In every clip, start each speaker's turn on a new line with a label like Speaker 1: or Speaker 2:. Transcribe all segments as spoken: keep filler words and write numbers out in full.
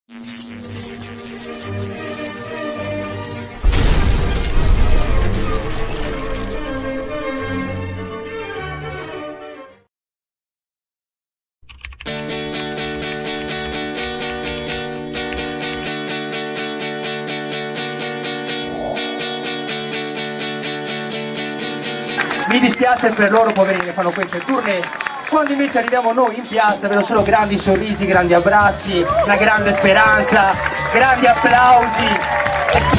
Speaker 1: Mi dispiace per loro, poveri, che fanno queste tournée. Quando invece arriviamo noi in piazza, vedo solo grandi sorrisi, grandi abbracci, una grande speranza, grandi applausi.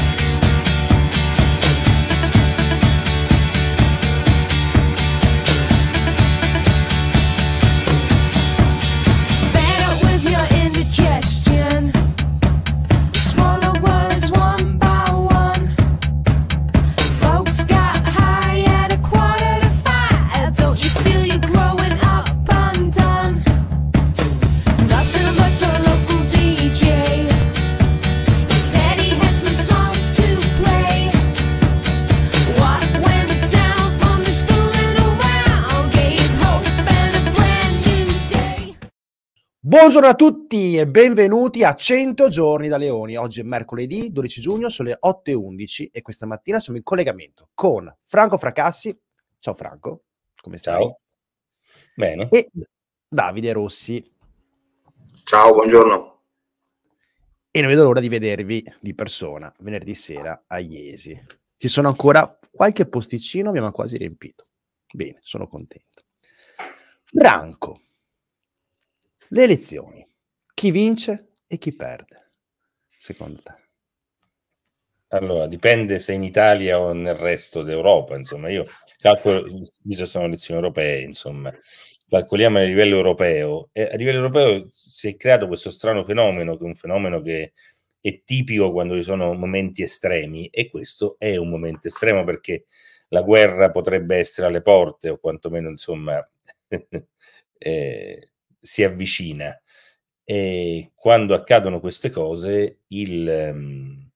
Speaker 2: Buongiorno a tutti e benvenuti a cento giorni da Leoni. Oggi è mercoledì dodici giugno, sono le otto e undici e questa mattina siamo in collegamento con Franco Fracassi. Ciao Franco, come stai?
Speaker 3: Ciao. Bene.
Speaker 2: E Davide Rossi.
Speaker 4: Ciao, buongiorno.
Speaker 2: E non vedo l'ora di vedervi di persona venerdì sera a Iesi. Ci sono ancora qualche posticino, abbiamo quasi riempito. Bene, sono contento. Franco. Le elezioni, chi vince e chi perde, secondo te?
Speaker 3: Allora, dipende se in Italia o nel resto d'Europa, insomma, io calcolo, visto che sono elezioni europee, insomma, calcoliamo a livello europeo, e a livello europeo si è creato questo strano fenomeno, che è un fenomeno che è tipico quando ci sono momenti estremi, e questo è un momento estremo perché la guerra potrebbe essere alle porte, o quantomeno, insomma, eh, si avvicina, e quando accadono queste cose il, um,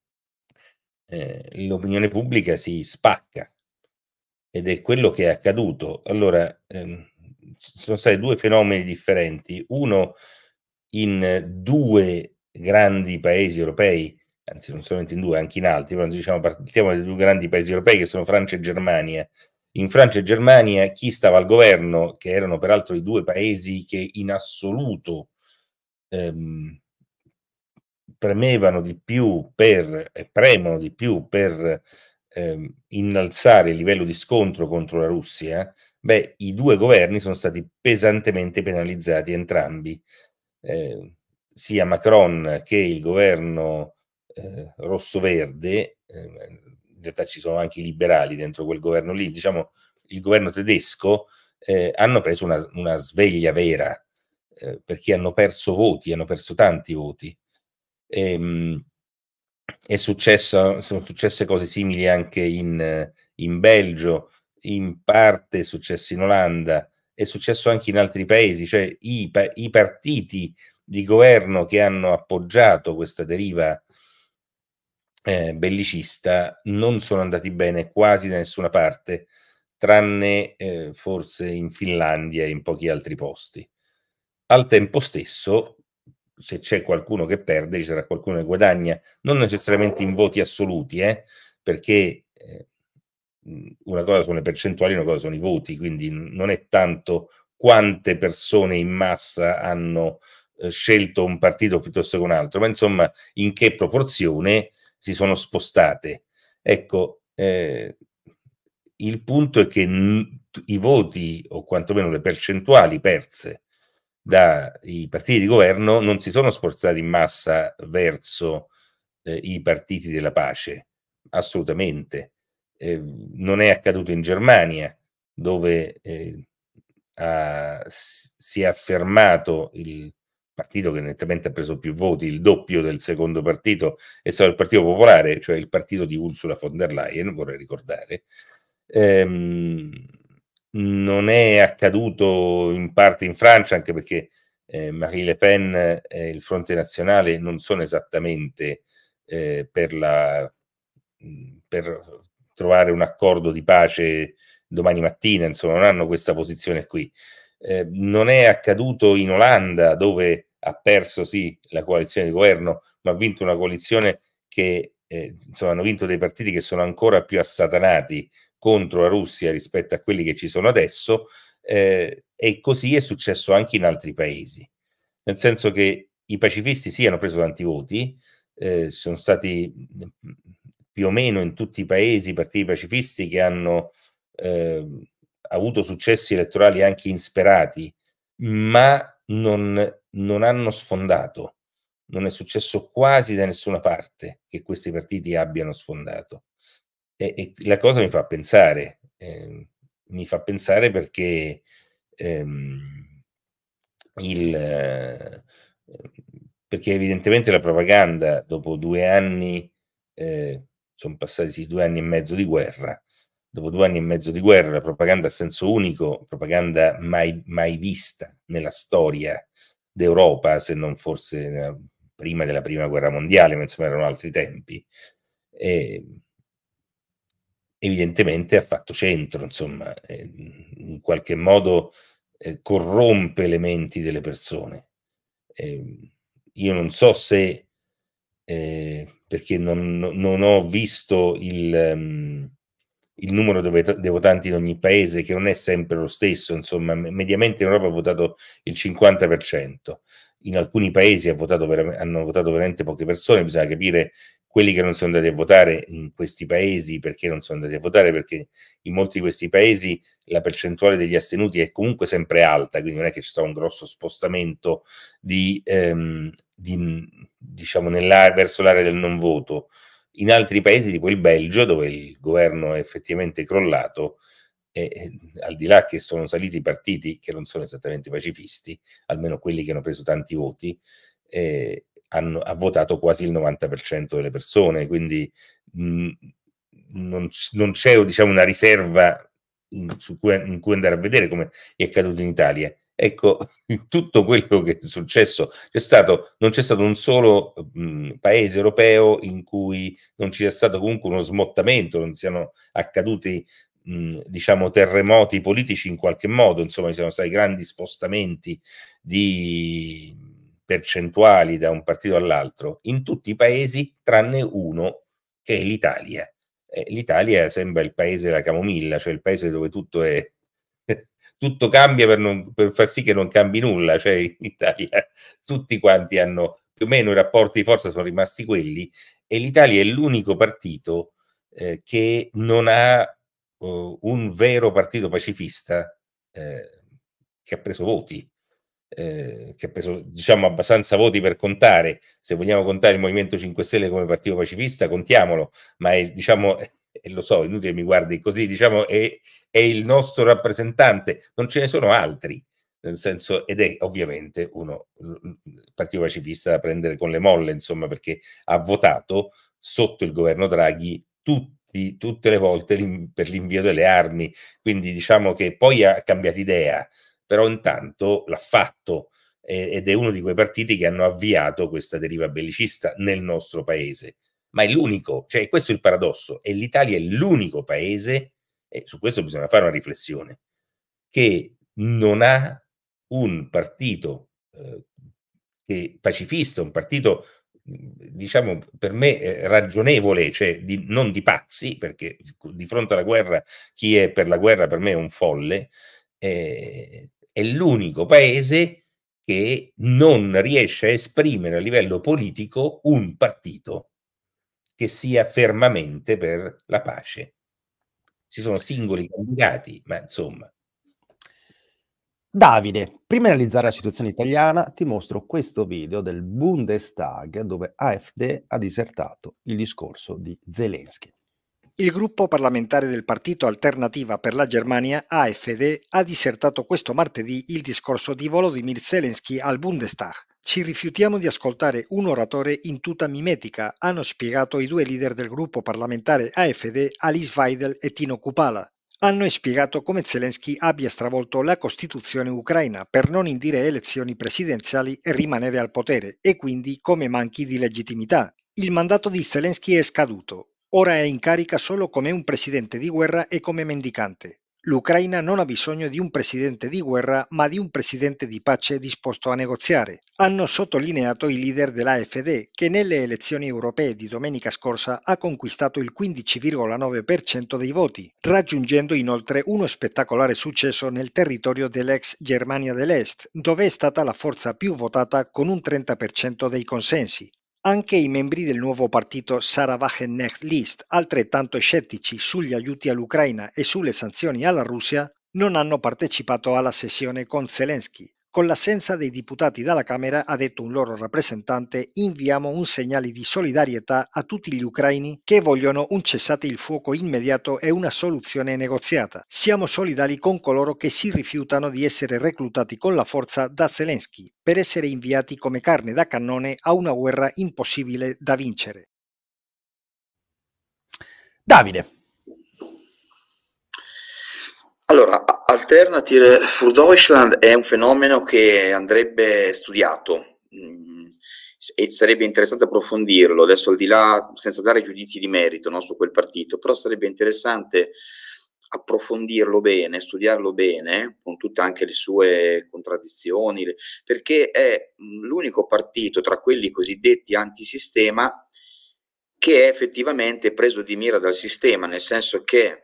Speaker 3: eh, l'opinione pubblica si spacca, ed è quello che è accaduto. Allora, ehm, ci sono stati due fenomeni differenti, uno in due grandi paesi europei, anzi non solamente in due, anche in altri, però diciamo partiamo dai due grandi paesi europei che sono Francia e Germania. In Francia e Germania chi stava al governo, che erano peraltro i due paesi che in assoluto ehm, premevano di più per, e premono di più per ehm, innalzare il livello di scontro contro la Russia, beh, i due governi sono stati pesantemente penalizzati entrambi, eh, sia Macron che il governo eh, rosso-verde. eh, In realtà ci sono anche i liberali dentro quel governo lì, diciamo il governo tedesco, eh, hanno preso una, una sveglia vera, eh, perché hanno perso voti, hanno perso tanti voti. E, mh, è successo, sono successe cose simili anche in, in Belgio, in parte è successo in Olanda, è successo anche in altri paesi, cioè i, i partiti di governo che hanno appoggiato questa deriva Eh, bellicista non sono andati bene quasi da nessuna parte, tranne eh, forse in Finlandia e in pochi altri posti. Al tempo stesso, se c'è qualcuno che perde, ci sarà qualcuno che guadagna, non necessariamente in voti assoluti, eh, perché eh, una cosa sono le percentuali, una cosa sono i voti, quindi non è tanto quante persone in massa hanno eh, scelto un partito piuttosto che un altro, ma insomma in che proporzione si sono spostate. Ecco, eh, il punto è che n- i voti, o quantomeno le percentuali perse dai partiti di governo, non si sono spostati in massa verso eh, i partiti della pace, assolutamente. Eh, non è accaduto in Germania, dove eh, ha, si è affermato il partito che nettamente ha preso più voti, il doppio del secondo partito, è stato il Partito Popolare, cioè il partito di Ursula von der Leyen, vorrei ricordare. Ehm, non è accaduto in parte in Francia, anche perché eh, Marine Le Pen e il Fronte Nazionale non sono esattamente eh, per, la, per trovare un accordo di pace domani mattina, insomma, non hanno questa posizione qui. Eh, non è accaduto in Olanda, dove ha perso sì la coalizione di governo, ma ha vinto una coalizione che eh, insomma hanno vinto dei partiti che sono ancora più assatanati contro la Russia rispetto a quelli che ci sono adesso, eh, e così è successo anche in altri paesi, nel senso che i pacifisti sì hanno preso tanti voti, eh, sono stati più o meno in tutti i paesi partiti pacifisti che hanno eh, avuto successi elettorali anche insperati, ma non, non hanno sfondato. Non è successo quasi da nessuna parte che questi partiti abbiano sfondato. E, e la cosa mi fa pensare, eh, mi fa pensare perché ehm, il, eh, perché evidentemente la propaganda dopo due anni, eh, sono passati sì, due anni e mezzo di guerra, dopo due anni e mezzo di guerra, la propaganda a senso unico, propaganda mai, mai vista nella storia d'Europa, se non forse eh, prima della prima guerra mondiale, ma insomma erano altri tempi, e evidentemente ha fatto centro, insomma, eh, in qualche modo eh, corrompe le menti delle persone. Eh, io non so se, eh, perché non, non ho visto il, um, il numero dei votanti in ogni paese, che non è sempre lo stesso, insomma, mediamente in Europa ha votato il cinquanta per cento, in alcuni paesi ha votato hanno votato veramente poche persone, bisogna capire quelli che non sono andati a votare in questi paesi perché non sono andati a votare, perché in molti di questi paesi la percentuale degli astenuti è comunque sempre alta, quindi non è che ci sta un grosso spostamento di, ehm, di diciamo nella, verso l'area del non voto. In altri paesi tipo il Belgio, dove il governo è effettivamente crollato, e, e, al di là che sono saliti i partiti che non sono esattamente pacifisti, almeno quelli che hanno preso tanti voti, eh, hanno, ha votato quasi il novanta per cento delle persone, quindi mh, non, non c'è diciamo, una riserva in, su cui, in cui andare a vedere come è accaduto in Italia. Ecco, in tutto quello che è successo c'è stato, non c'è stato un solo mh, paese europeo in cui non ci sia stato comunque uno smottamento, non siano accaduti mh, diciamo terremoti politici in qualche modo, insomma ci sono stati grandi spostamenti di percentuali da un partito all'altro in tutti i paesi tranne uno, che è l'Italia. Eh, L'Italia sembra il paese della camomilla, cioè il paese dove tutto è tutto cambia per, non, per far sì che non cambi nulla, cioè in Italia tutti quanti hanno più o meno i rapporti di forza sono rimasti quelli, e l'Italia è l'unico partito eh, che non ha uh, un vero partito pacifista eh, che ha preso voti. Eh, che ha preso diciamo abbastanza voti per contare. Se vogliamo contare il Movimento cinque Stelle come partito pacifista, contiamolo, ma è, diciamo, e lo so, inutile mi guardi così, diciamo, è, è il nostro rappresentante, non ce ne sono altri, nel senso, ed è ovviamente uno il partito pacifista da prendere con le molle, insomma, perché ha votato sotto il governo Draghi tutti, tutte le volte per l'invio delle armi, quindi diciamo che poi ha cambiato idea, però intanto l'ha fatto eh, ed è uno di quei partiti che hanno avviato questa deriva bellicista nel nostro paese. Ma è l'unico, cioè questo è il paradosso, e l'Italia è l'unico paese, e su questo bisogna fare una riflessione, che non ha un partito eh, che, pacifista, un partito diciamo per me eh, ragionevole, cioè di, non di pazzi, perché di fronte alla guerra chi è per la guerra per me è un folle, eh, è l'unico paese che non riesce a esprimere a livello politico un partito che sia fermamente per la pace. Ci sono singoli candidati, ma insomma.
Speaker 2: Davide, prima di analizzare la situazione italiana, ti mostro questo video del Bundestag dove AfD ha disertato il discorso di Zelensky.
Speaker 5: Il gruppo parlamentare del Partito Alternativa per la Germania, AfD, ha disertato questo martedì il discorso di Volodymyr Zelensky al Bundestag. Ci rifiutiamo di ascoltare un oratore in tuta mimetica, hanno spiegato i due leader del gruppo parlamentare AfD, Alice Weidel e Tino Kupala. Hanno spiegato come Zelensky abbia stravolto la Costituzione ucraina per non indire elezioni presidenziali e rimanere al potere, e quindi come manchi di legittimità. Il mandato di Zelensky è scaduto. Ora è in carica solo come un presidente di guerra e come mendicante. l'Ucraina non ha bisogno di un presidente di guerra, ma di un presidente di pace disposto a negoziare. Hanno sottolineato i leader dell'A F D, che nelle elezioni europee di domenica scorsa ha conquistato il quindici virgola nove per cento dei voti, raggiungendo inoltre uno spettacolare successo nel territorio dell'ex Germania dell'Est, dove è stata la forza più votata con un trenta per cento dei consensi. Anche i membri del nuovo partito Saravagenecht List, altrettanto scettici sugli aiuti all'Ucraina e sulle sanzioni alla Russia, non hanno partecipato alla sessione con Zelensky. Con l'assenza dei deputati dalla Camera, ha detto un loro rappresentante, inviamo un segnale di solidarietà a tutti gli ucraini che vogliono un cessate il fuoco immediato e una soluzione negoziata. Siamo solidali con coloro che si rifiutano di essere reclutati con la forza da Zelensky per essere inviati come carne da cannone a una guerra impossibile da vincere.
Speaker 2: Davide.
Speaker 4: Allora, Alternative für Deutschland è un fenomeno che andrebbe studiato mm, e sarebbe interessante approfondirlo, adesso al di là, senza dare giudizi di merito, no, su quel partito, però sarebbe interessante approfondirlo bene, studiarlo bene, con tutte anche le sue contraddizioni, perché è mm, l'unico partito tra quelli cosiddetti antisistema che è effettivamente preso di mira dal sistema, nel senso che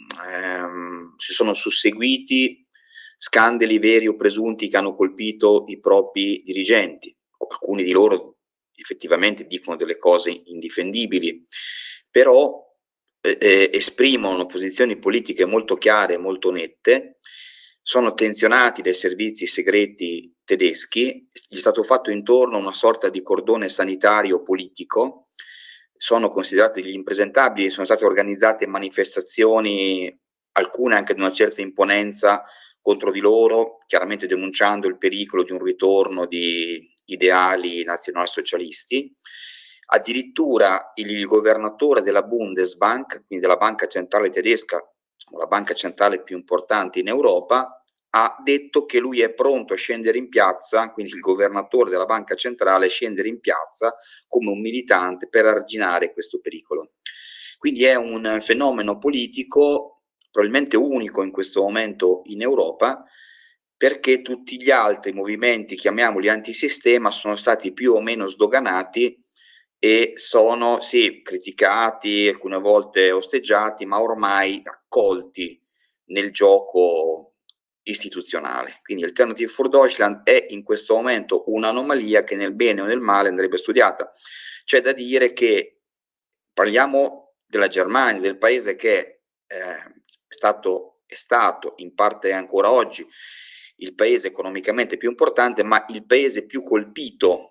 Speaker 4: Ehm, si sono susseguiti scandali veri o presunti che hanno colpito i propri dirigenti, alcuni di loro effettivamente dicono delle cose indifendibili, però eh, esprimono posizioni politiche molto chiare, molto nette, sono attenzionati dai servizi segreti tedeschi, gli è stato fatto intorno una sorta di cordone sanitario politico, sono considerati degli impresentabili, sono state organizzate manifestazioni, alcune anche di una certa imponenza contro di loro, chiaramente denunciando il pericolo di un ritorno di ideali nazionalsocialisti. Addirittura il governatore della Bundesbank, quindi della banca centrale tedesca, la banca centrale più importante in Europa, ha detto che lui è pronto a scendere in piazza, quindi il governatore della banca centrale scendere in piazza come un militante per arginare questo pericolo. Quindi è un fenomeno politico probabilmente unico in questo momento in Europa, perché tutti gli altri movimenti, chiamiamoli antisistema, sono stati più o meno sdoganati e sono sì criticati, alcune volte osteggiati, ma ormai accolti nel gioco istituzionale. Quindi Alternative für Deutschland è in questo momento un'anomalia che nel bene o nel male andrebbe studiata. C'è da dire che parliamo della Germania, del paese che eh, è stato, è stato in parte ancora oggi il paese economicamente più importante, ma il paese più colpito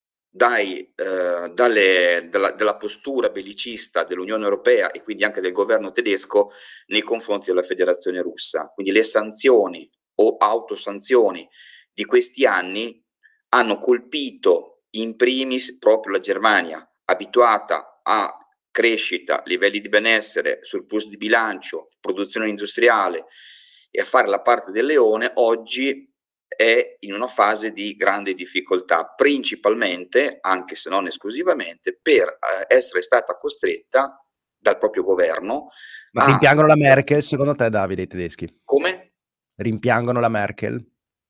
Speaker 4: dai, eh, dalle, dalla, dalla postura bellicista dell'Unione Europea e quindi anche del governo tedesco nei confronti della Federazione Russa. Quindi le sanzioni o autosanzioni di questi anni hanno colpito in primis proprio la Germania, abituata a crescita, livelli di benessere, surplus di bilancio, produzione industriale e a fare la parte del leone, oggi è in una fase di grande difficoltà, principalmente, anche se non esclusivamente, per eh, essere stata costretta dal proprio governo.
Speaker 2: Ma
Speaker 4: a...
Speaker 2: rimpiangono la Merkel, secondo te, Davide, i tedeschi?
Speaker 4: Come?
Speaker 2: Rimpiangono la Merkel?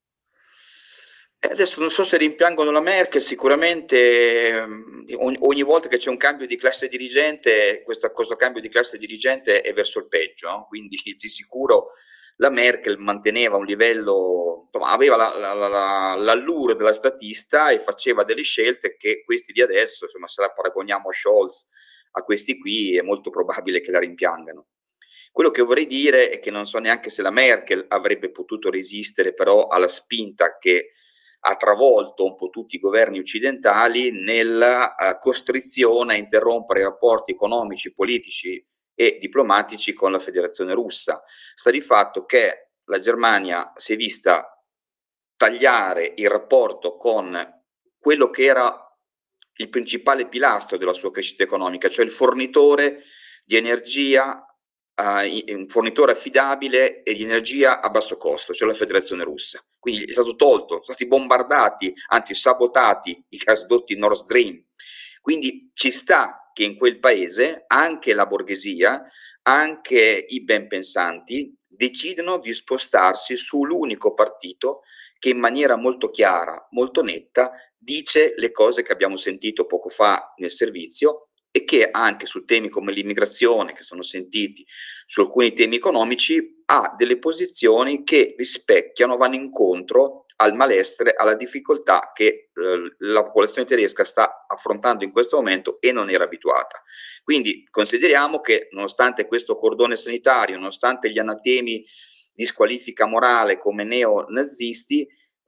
Speaker 4: Eh, adesso non so se rimpiangono la Merkel, sicuramente eh, ogni, ogni volta che c'è un cambio di classe dirigente, questo, questo cambio di classe dirigente è verso il peggio, no? Quindi di sicuro la Merkel manteneva un livello, insomma, aveva la, la, la, l'allure della statista e faceva delle scelte che questi di adesso, insomma, se la paragoniamo a Scholz, a questi qui, è molto probabile che la rimpiangano. Quello che vorrei dire è che non so neanche se la Merkel avrebbe potuto resistere però alla spinta che ha travolto un po' tutti i governi occidentali nella uh, costrizione a interrompere i rapporti economici, politici e diplomatici con la Federazione Russa. Sta di fatto che la Germania si è vista tagliare il rapporto con quello che era il principale pilastro della sua crescita economica, cioè il fornitore di energia, uh, un fornitore affidabile e di energia a basso costo, cioè la Federazione Russa. Quindi è stato tolto, sono stati bombardati, anzi sabotati i gasdotti Nord Stream. Quindi ci sta che in quel paese anche la borghesia, anche i ben pensanti decidono di spostarsi sull'unico partito che in maniera molto chiara, molto netta, dice le cose che abbiamo sentito poco fa nel servizio e che anche su temi come l'immigrazione, che sono sentiti, su alcuni temi economici, ha delle posizioni che rispecchiano, vanno incontro al malessere, alla difficoltà che eh, la popolazione tedesca sta affrontando in questo momento e non era abituata. Quindi consideriamo che nonostante questo cordone sanitario, nonostante gli anatemi di squalifica morale come neonazisti,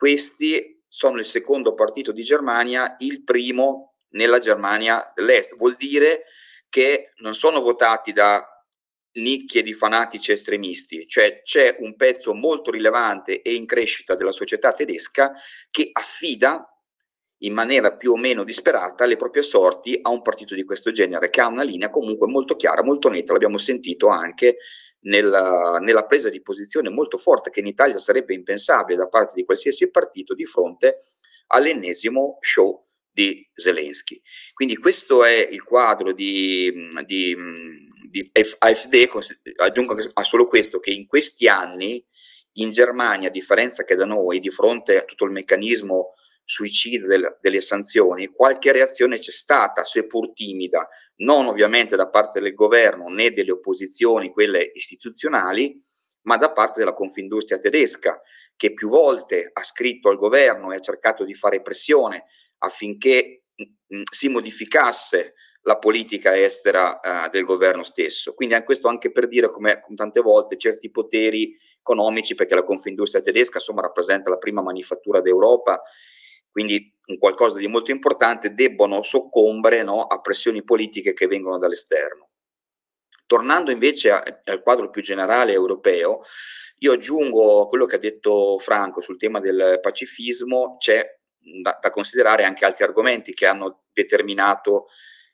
Speaker 4: questi sono il secondo partito di Germania, il primo nella Germania dell'Est. Vuol dire che non sono votati da nicchie di fanatici estremisti, cioè c'è un pezzo molto rilevante e in crescita della società tedesca che affida in maniera più o meno disperata le proprie sorti a un partito di questo genere, che ha una linea comunque molto chiara, molto netta, l'abbiamo sentito anche nella, nella presa di posizione molto forte che in Italia sarebbe impensabile da parte di qualsiasi partito di fronte all'ennesimo show di Zelensky. Quindi questo è il quadro di, di, di AfD. Aggiungo a solo questo che in questi anni in Germania, a differenza che da noi, di fronte a tutto il meccanismo suicidio del, delle sanzioni, qualche reazione c'è stata, seppur timida, non ovviamente da parte del governo né delle opposizioni, quelle istituzionali, ma da parte della Confindustria tedesca, che più volte ha scritto al governo e ha cercato di fare pressione affinché mh, si modificasse la politica estera uh, del governo stesso. Quindi è questo anche per dire come, come tante volte certi poteri economici, perché la Confindustria tedesca insomma rappresenta la prima manifattura d'Europa, quindi un qualcosa di molto importante, debbono soccombere, no, a pressioni politiche che vengono dall'esterno. Tornando invece a, al quadro più generale europeo, io aggiungo quello che ha detto Franco sul tema del pacifismo. C'è da, da considerare anche altri argomenti che hanno determinato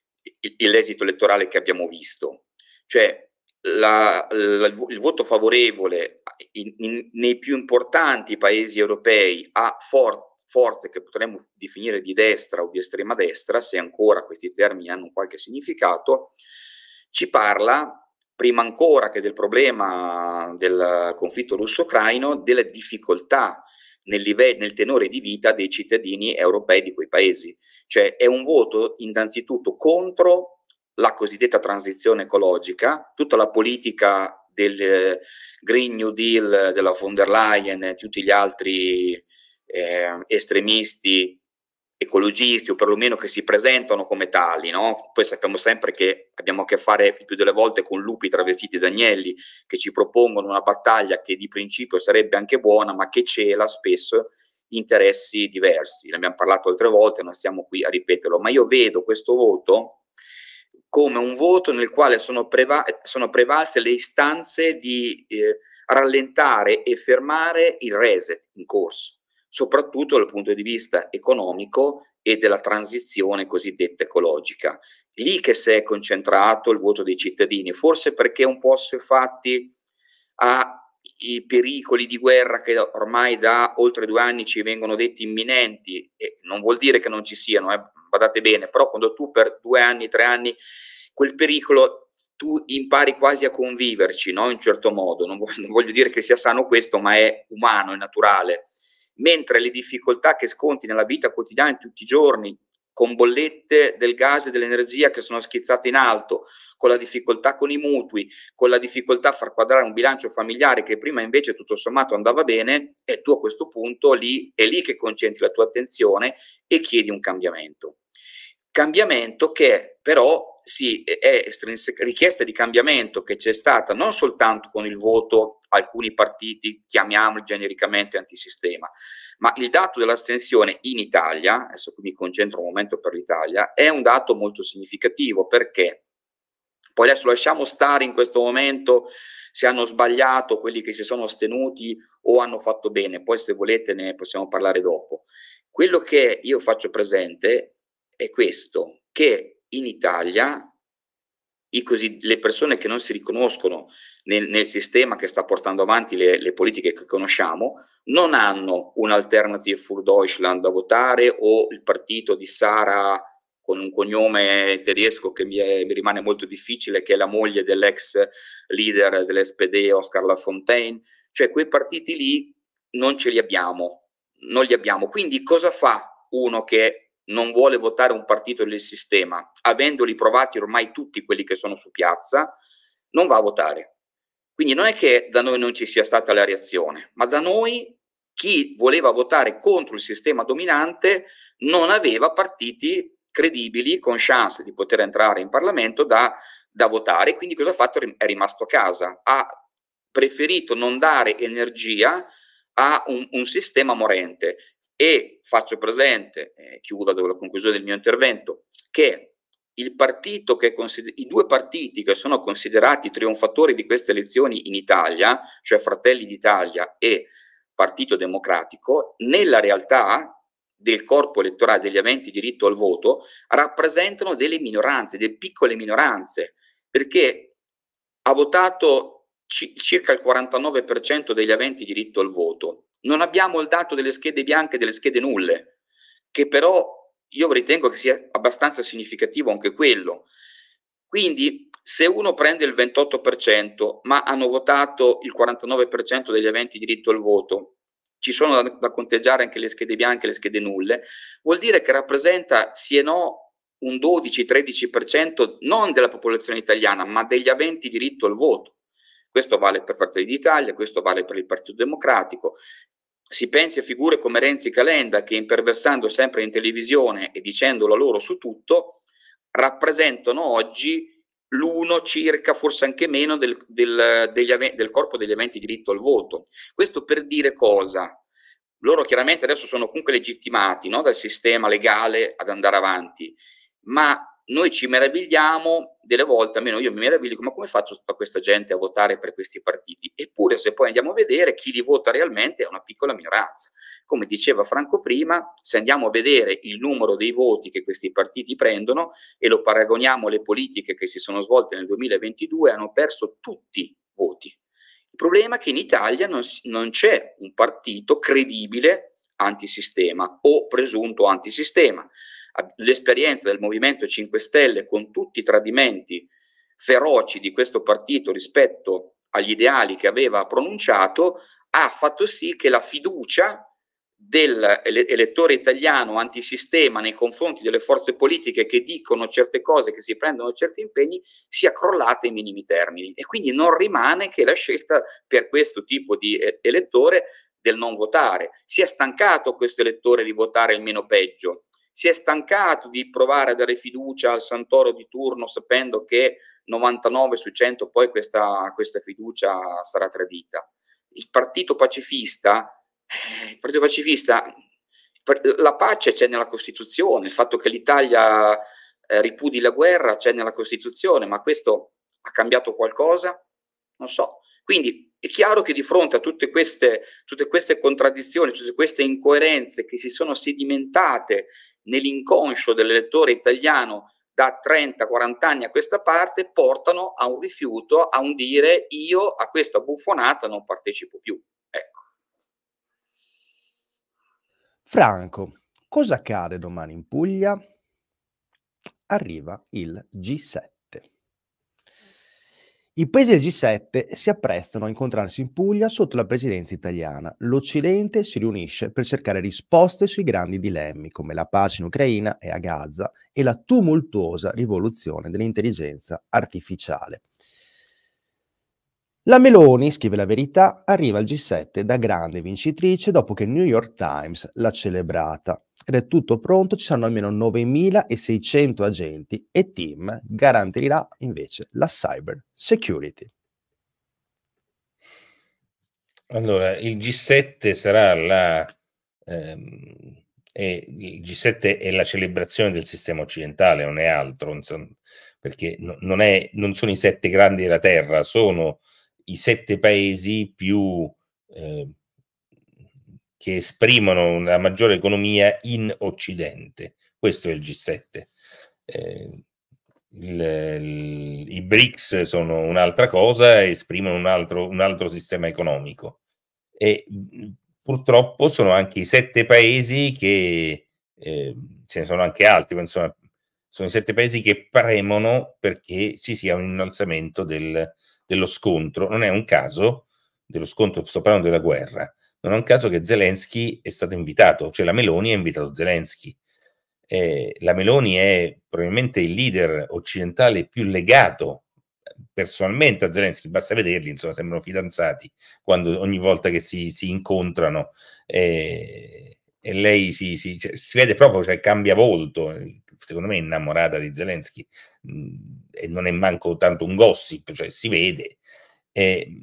Speaker 4: il, l'esito elettorale che abbiamo visto, cioè la, la, il voto favorevole in, in, nei più importanti paesi europei a for, forze che potremmo definire di destra o di estrema destra, se ancora questi termini hanno qualche significato, ci parla, prima ancora che del problema del conflitto russo-ucraino, della difficoltà nel, livello, nel tenore di vita dei cittadini europei di quei paesi. Cioè è un voto innanzitutto contro la cosiddetta transizione ecologica, tutta la politica del Green New Deal della von der Leyen e tutti gli altri eh, estremisti ecologisti, o perlomeno che si presentano come tali, no? Poi sappiamo sempre che abbiamo a che fare il più delle volte con lupi travestiti da agnelli che ci propongono una battaglia che di principio sarebbe anche buona, ma che cela spesso interessi diversi. Ne abbiamo parlato altre volte, non stiamo qui a ripeterlo, ma io vedo questo voto come un voto nel quale sono, preva- sono prevalse le istanze di eh, rallentare e fermare il reset in corso, soprattutto dal punto di vista economico e della transizione cosiddetta ecologica. Lì che si è concentrato il voto dei cittadini, forse perché un po' assuefatti ai pericoli di guerra che ormai da oltre due anni ci vengono detti imminenti, e non vuol dire che non ci siano, eh, badate bene, però quando tu per due anni, tre anni, quel pericolo tu impari quasi a conviverci, no? In un certo modo, non voglio, non voglio dire che sia sano questo, ma è umano, è naturale. Mentre le difficoltà che sconti nella vita quotidiana tutti i giorni, con bollette del gas e dell'energia che sono schizzate in alto, con la difficoltà con i mutui, con la difficoltà a far quadrare un bilancio familiare che prima invece tutto sommato andava bene, e tu a questo punto lì è lì che concentri la tua attenzione e chiedi un cambiamento. Cambiamento che però sì, è estrinseca, richiesta di cambiamento che c'è stata non soltanto con il voto alcuni partiti, chiamiamoli genericamente antisistema, ma il dato dell'astensione in Italia, adesso qui mi concentro un momento per l'Italia, è un dato molto significativo. Perché? Poi adesso lasciamo stare in questo momento se hanno sbagliato quelli che si sono astenuti o hanno fatto bene, poi se volete ne possiamo parlare dopo. Quello che io faccio presente è questo, che in Italia i così, le persone che non si riconoscono nel, nel sistema che sta portando avanti le, le politiche che conosciamo non hanno un Alternative für Deutschland da votare o il partito di Sara con un cognome tedesco che mi, è, mi rimane molto difficile, che è la moglie dell'ex leader dell'S P D, Oscar Lafontaine. Cioè quei partiti lì non ce li abbiamo, non li abbiamo. Quindi cosa fa uno che non vuole votare un partito del sistema, avendoli provati ormai tutti quelli che sono su piazza? Non va a votare. Quindi non è che da noi non ci sia stata la reazione, ma da noi chi voleva votare contro il sistema dominante non aveva partiti credibili con chance di poter entrare in Parlamento da, da votare. Quindi cosa ha fatto? È rimasto a casa, ha preferito non dare energia a un, un sistema morente. E faccio presente, eh, chiudo con la conclusione del mio intervento, che il partito che i due partiti che sono considerati trionfatori di queste elezioni in Italia, cioè Fratelli d'Italia e Partito Democratico, nella realtà del corpo elettorale degli aventi diritto al voto, rappresentano delle minoranze, delle piccole minoranze, perché ha votato c- circa il quarantanove per cento degli aventi diritto al voto. Non abbiamo il dato delle schede bianche e delle schede nulle, che però io ritengo che sia abbastanza significativo anche quello. Quindi se uno prende il ventotto per cento, ma hanno votato il quarantanove per cento degli aventi diritto al voto, ci sono da, da conteggiare anche le schede bianche e le schede nulle, vuol dire che rappresenta sì e no un dodici tredici per cento non della popolazione italiana, ma degli aventi diritto al voto. Questo vale per Fratelli d'Italia, questo vale per il Partito Democratico. Si pensi a figure come Renzi Calenda, che imperversando sempre in televisione e dicendolo loro su tutto, rappresentano oggi l'uno circa, forse anche meno, del, del, degli ave- del corpo degli aventi diritto al voto. Questo per dire cosa? Loro chiaramente adesso sono comunque legittimati, no, dal sistema legale ad andare avanti, ma noi ci meravigliamo delle volte, almeno io mi meraviglio, ma come fa tutta questa gente a votare per questi partiti? Eppure se poi andiamo a vedere chi li vota realmente è una piccola minoranza. Come diceva Franco prima, se andiamo a vedere il numero dei voti che questi partiti prendono e lo paragoniamo alle politiche che si sono svolte nel duemilaventidue, hanno perso tutti voti. Il problema è che in Italia non, non c'è un partito credibile antisistema o presunto antisistema. L'esperienza del Movimento cinque Stelle, con tutti i tradimenti feroci di questo partito rispetto agli ideali che aveva pronunciato, ha fatto sì che la fiducia dell'elettore italiano antisistema nei confronti delle forze politiche che dicono certe cose, che si prendono certi impegni, sia crollata ai minimi termini. E quindi non rimane che la scelta per questo tipo di elettore del non votare. Si è stancato questo elettore di votare il meno peggio. Si è stancato di provare a dare fiducia al Santoro di turno sapendo che novantanove su cento poi questa, questa fiducia sarà tradita. Il partito pacifista, eh, il partito pacifista, la pace c'è nella Costituzione, il fatto che l'Italia eh, ripudi la guerra c'è nella Costituzione, ma questo ha cambiato qualcosa? Non so. Quindi è chiaro che di fronte a tutte queste, tutte queste contraddizioni, tutte queste incoerenze che si sono sedimentate nell'inconscio dell'elettore italiano da trenta quaranta anni a questa parte, portano a un rifiuto, a un dire io a questa buffonata non partecipo più. Ecco.
Speaker 2: Franco, cosa accade domani in Puglia? Arriva il G sette. I paesi del G sette si apprestano a incontrarsi in Puglia sotto la presidenza italiana. L'Occidente si riunisce per cercare risposte sui grandi dilemmi, come la pace in Ucraina e a Gaza e la tumultuosa rivoluzione dell'intelligenza artificiale. La Meloni, scrive La Verità, arriva al G sette da grande vincitrice dopo che il New York Times l'ha celebrata. Ed è tutto pronto, ci saranno almeno novemilaseicento agenti e team garantirà invece la cyber security.
Speaker 3: Allora, il G sette sarà la... Ehm, è, il G sette è la celebrazione del sistema occidentale, non è altro, insomma, perché no, non, è, non sono i sette grandi della Terra, sono i sette paesi più... Eh, che esprimono una maggiore economia in Occidente. Questo è il G sette. Eh, il, il, i B R I C S sono un'altra cosa, esprimono un altro, un altro sistema economico. E purtroppo sono anche i sette paesi che, eh, ce ne sono anche altri, insomma, sono i sette paesi che premono perché ci sia un innalzamento del, dello scontro. Non è un caso, dello scontro, sto parlando della guerra, non è un caso che Zelensky è stato invitato, cioè la Meloni ha invitato Zelensky. Eh, la Meloni è probabilmente il leader occidentale più legato personalmente a Zelensky, basta vederli, insomma, sembrano fidanzati quando ogni volta che si, si incontrano, eh, e lei si, si, cioè, si vede proprio, cioè cambia volto, secondo me è innamorata di Zelensky, mh, e non è manco tanto un gossip, cioè si vede, eh,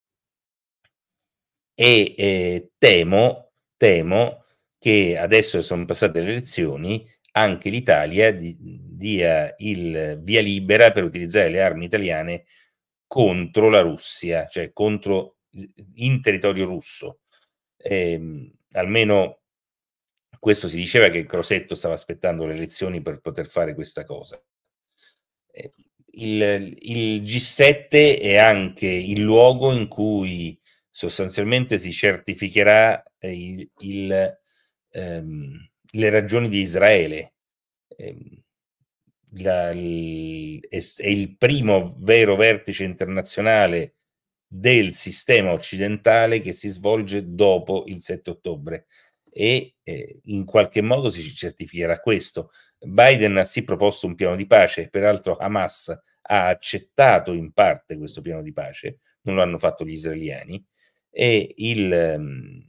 Speaker 3: e eh, temo, temo che adesso che sono passate le elezioni anche l'Italia di, dia il via libera per utilizzare le armi italiane contro la Russia, cioè contro in territorio russo. Eh, almeno questo si diceva, che Crosetto stava aspettando le elezioni per poter fare questa cosa. Eh, il, il G sette è anche il luogo in cui sostanzialmente si certificherà il, il, ehm, le ragioni di Israele. Eh, la, il, è, è il primo vero vertice internazionale del sistema occidentale che si svolge dopo il sette ottobre e eh, in qualche modo si certificherà questo. Biden ha sì proposto un piano di pace, peraltro Hamas ha accettato in parte questo piano di pace, non lo hanno fatto gli israeliani, e, il, um,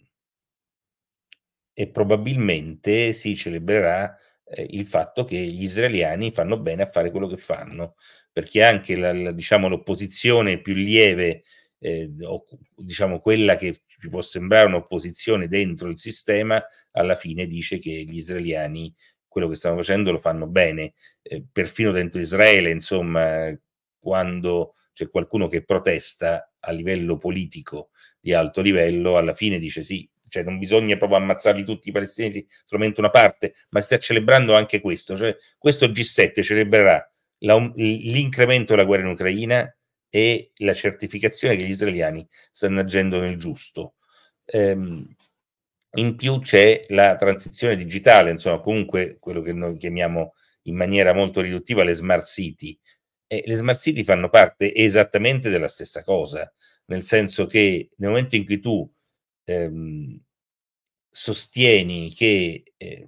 Speaker 3: e probabilmente si celebrerà eh, il fatto che gli israeliani fanno bene a fare quello che fanno, perché anche la, la, diciamo, l'opposizione più lieve, eh, o diciamo quella che ci può sembrare un'opposizione dentro il sistema, alla fine dice che gli israeliani quello che stanno facendo lo fanno bene, eh, perfino dentro Israele, insomma, quando c'è qualcuno che protesta a livello politico di alto livello, alla fine dice sì, cioè non bisogna proprio ammazzarli tutti i palestinesi, solamente una parte, ma si sta celebrando anche questo, cioè questo G sette celebrerà la, l'incremento della guerra in Ucraina e la certificazione che gli israeliani stanno agendo nel giusto. Ehm, in più c'è la transizione digitale, insomma, comunque quello che noi chiamiamo in maniera molto riduttiva le smart city. E le smart city fanno parte esattamente della stessa cosa, nel senso che nel momento in cui tu ehm, sostieni che eh,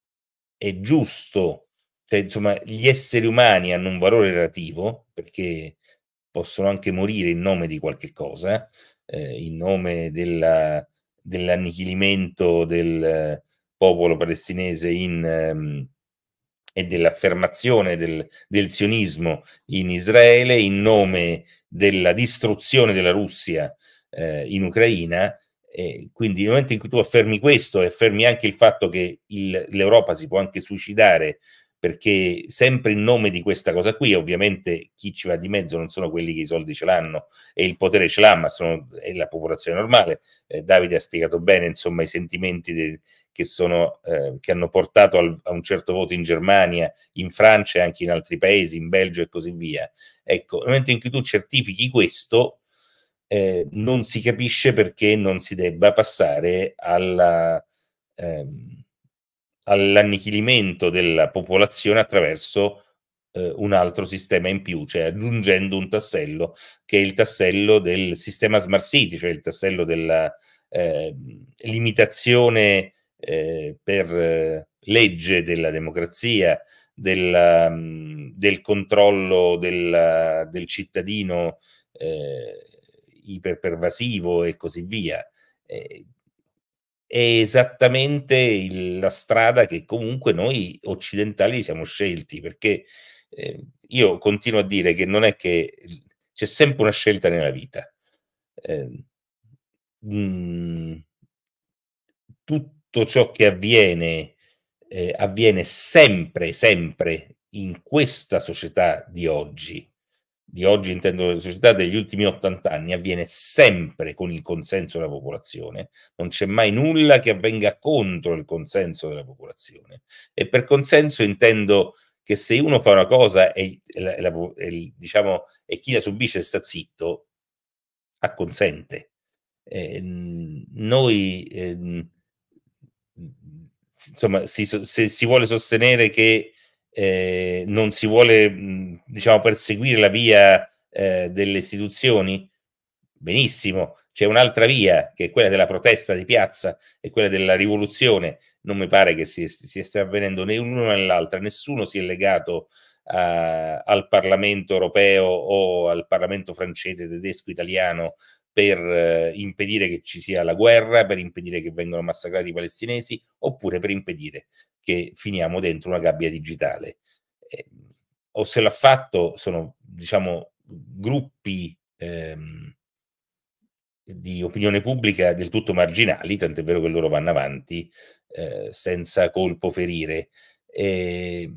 Speaker 3: è giusto, cioè, insomma, gli esseri umani hanno un valore relativo, perché possono anche morire in nome di qualche cosa, eh, in nome della, dell'annichilimento del popolo palestinese in, um, e dell'affermazione del, del sionismo in Israele, in nome della distruzione della Russia eh, in Ucraina. E quindi nel momento in cui tu affermi questo e affermi anche il fatto che il, l'Europa si può anche suicidare, perché sempre in nome di questa cosa qui, ovviamente chi ci va di mezzo non sono quelli che i soldi ce l'hanno e il potere ce l'ha, ma sono, è la popolazione normale. Eh, Davide ha spiegato bene, insomma, i sentimenti de, che, sono, eh, che hanno portato al, a un certo voto in Germania, in Francia e anche in altri paesi, in Belgio e così via. Ecco, nel momento in cui tu certifichi questo, eh, non si capisce perché non si debba passare alla... Ehm, all'annichilimento della popolazione attraverso eh, un altro sistema in più, cioè aggiungendo un tassello che è il tassello del sistema Smart City, cioè il tassello della eh, limitazione eh, per eh, legge della democrazia, della, mh, del controllo della, del cittadino eh, iperpervasivo e così via. Eh, è esattamente il, la strada che comunque noi occidentali siamo scelti, perché eh, io continuo a dire che non è che c'è sempre una scelta nella vita. Eh, mh, tutto ciò che avviene eh, avviene sempre, sempre in questa società di oggi. Di oggi intendo la società degli ultimi ottanta anni, avviene sempre con il consenso della popolazione, non c'è mai nulla che avvenga contro il consenso della popolazione. E per consenso intendo che se uno fa una cosa e, la, la, e, diciamo, e chi la subisce sta zitto, acconsente. Eh, noi eh, insomma, si, se si vuole sostenere che eh, non si vuole, mh, diciamo, perseguire la via eh, delle istituzioni? Benissimo, c'è un'altra via che è quella della protesta di piazza e quella della rivoluzione. Non mi pare che si, si stia avvenendo né l'uno né l'altra, nessuno si è legato a, al Parlamento europeo o al Parlamento francese, tedesco, italiano per eh, impedire che ci sia la guerra, per impedire che vengano massacrati i palestinesi, oppure per impedire che finiamo dentro una gabbia digitale. Eh, o se l'ha fatto sono, diciamo, gruppi ehm, di opinione pubblica del tutto marginali, tant'è vero che loro vanno avanti eh, senza colpo ferire. E,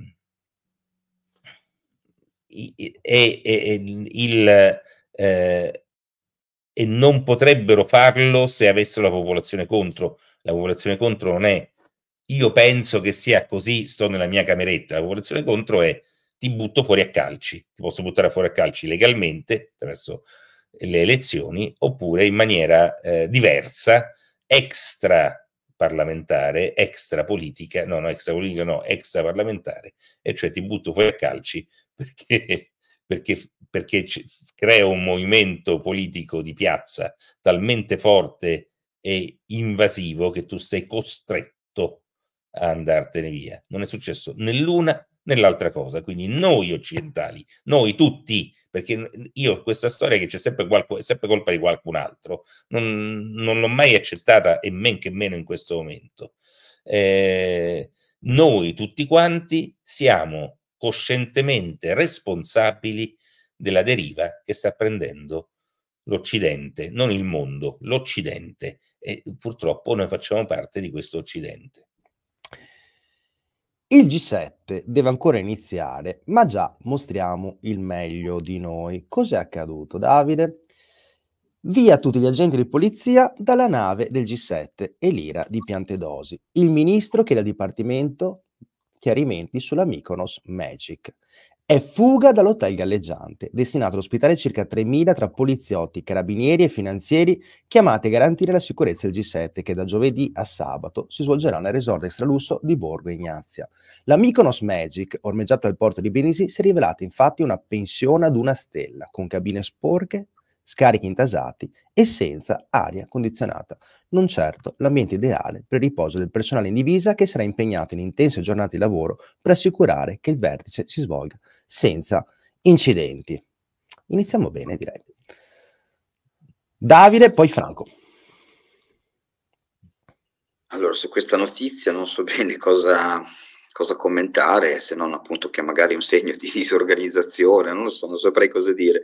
Speaker 3: e, e, e il eh, e non potrebbero farlo se avessero la popolazione contro. La popolazione contro non è io penso che sia così, sto nella mia cameretta. La popolazione contro è ti butto fuori a calci, ti posso buttare fuori a calci legalmente attraverso le elezioni, oppure in maniera eh, diversa, extra parlamentare, extra politica, no, no, extra politica no, extra parlamentare, e cioè ti butto fuori a calci perché, perché, perché crea un movimento politico di piazza talmente forte e invasivo che tu sei costretto a andartene via. Non è successo né l'una né l'altra cosa. Quindi noi occidentali, noi tutti, perché io questa storia che c'è sempre, qualco, è sempre colpa di qualcun altro, non, non l'ho mai accettata e men che meno in questo momento. Eh, noi tutti quanti siamo coscientemente responsabili della deriva che sta prendendo l'Occidente, non il mondo, l'Occidente, e purtroppo noi facciamo parte di questo Occidente.
Speaker 2: Il G sette deve ancora iniziare, ma già mostriamo il meglio di noi. Cos'è accaduto, Davide? Via tutti gli agenti di polizia dalla nave del G sette e l'ira di Piantedosi. Il ministro chiede al Dipartimento chiarimenti sulla Mykonos Magic. È fuga dall'hotel galleggiante, destinato ad ospitare circa tremila tra poliziotti, carabinieri e finanzieri chiamati a garantire la sicurezza del G sette che da giovedì a sabato si svolgerà nel resort extralusso di Borgo Ignazia. La Mykonos Magic, ormeggiata al porto di Brindisi, si è rivelata infatti una pensione ad una stella, con cabine sporche, scarichi intasati e senza aria condizionata. Non certo l'ambiente ideale per il riposo del personale in divisa che sarà impegnato in intense giornate di lavoro per assicurare che il vertice si svolga senza incidenti. Iniziamo bene, direi. Davide, poi Franco.
Speaker 4: Allora, su questa notizia non so bene cosa, cosa commentare, se non appunto che magari è un segno di disorganizzazione, non lo so, non saprei cosa dire.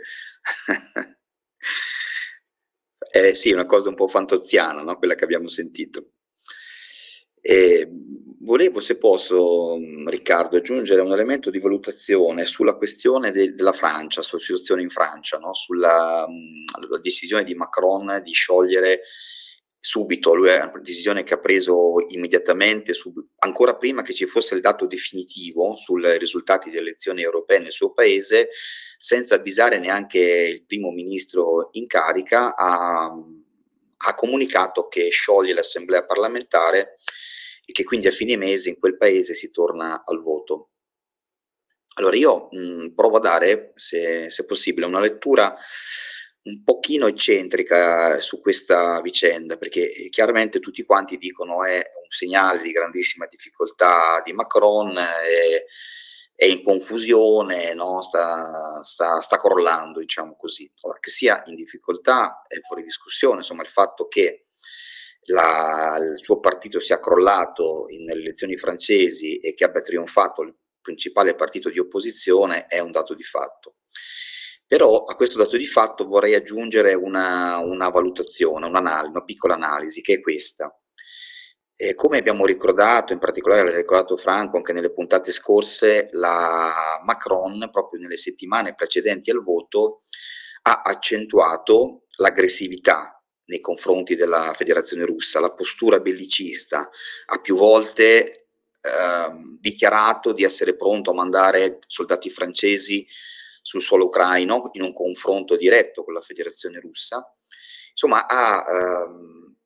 Speaker 4: Eh, sì, una cosa un po' fantoziana, no? Quella che abbiamo sentito. E volevo, se posso, Riccardo, aggiungere un elemento di valutazione sulla questione de- della Francia, sulla situazione in Francia, no? Sulla mh, la decisione di Macron di sciogliere subito, lui è una decisione che ha preso immediatamente, sub- ancora prima che ci fosse il dato definitivo sui risultati delle elezioni europee nel suo paese, senza avvisare neanche il primo ministro in carica, ha, ha comunicato che scioglie l'assemblea parlamentare e che quindi a fine mese in quel paese si torna al voto. Allora io mh, provo a dare, se, se possibile, una lettura un pochino eccentrica su questa vicenda, perché chiaramente tutti quanti dicono è un segnale di grandissima difficoltà di Macron, è, è in confusione, no? sta, sta, sta crollando, diciamo così. Ora, che sia in difficoltà è fuori discussione, insomma il fatto che La, il suo partito sia crollato in, nelle elezioni francesi e che abbia trionfato il principale partito di opposizione è un dato di fatto. Però a questo dato di fatto vorrei aggiungere una, una valutazione, un'analisi, una piccola analisi, che è questa. Eh, come abbiamo ricordato, in particolare l'ha ricordato Franco anche nelle puntate scorse, la Macron, proprio nelle settimane precedenti al voto, ha accentuato l'aggressività nei confronti della Federazione Russa, la postura bellicista, ha più volte ehm, dichiarato di essere pronto a mandare soldati francesi sul suolo ucraino in un confronto diretto con la Federazione Russa. Insomma, ha ehm,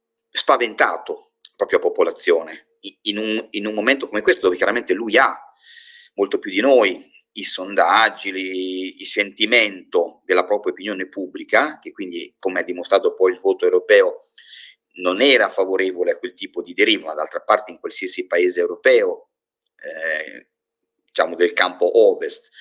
Speaker 4: spaventato la propria popolazione in un, in un momento come questo, dove chiaramente lui ha molto più di noi i sondaggi, li, il sentimento della propria opinione pubblica, che quindi, come ha dimostrato poi il voto europeo, non era favorevole a quel tipo di deriva, ma d'altra parte in qualsiasi paese europeo, eh, diciamo del campo ovest,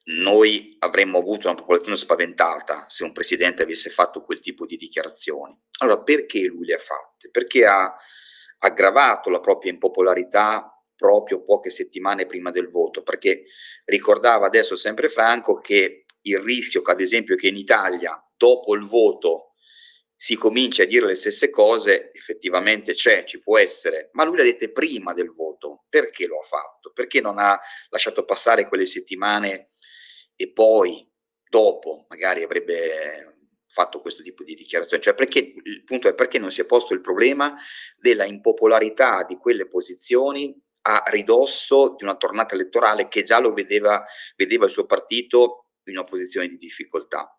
Speaker 4: noi avremmo avuto una popolazione spaventata se un presidente avesse fatto quel tipo di dichiarazioni. Allora, perché lui le ha fatte? Perché ha aggravato la propria impopolarità proprio poche settimane prima del voto, perché ricordava adesso sempre Franco che il rischio che ad esempio che in Italia dopo il voto si comincia a dire le stesse cose, effettivamente c'è, ci può essere, ma lui le ha dette prima del voto. Perché lo ha fatto? Perché non ha lasciato passare quelle settimane e poi dopo magari avrebbe fatto questo tipo di dichiarazione? Cioè, perché il punto è perché non si è posto il problema della impopolarità di quelle posizioni a ridosso di una tornata elettorale che già lo vedeva, vedeva il suo partito in una posizione di difficoltà.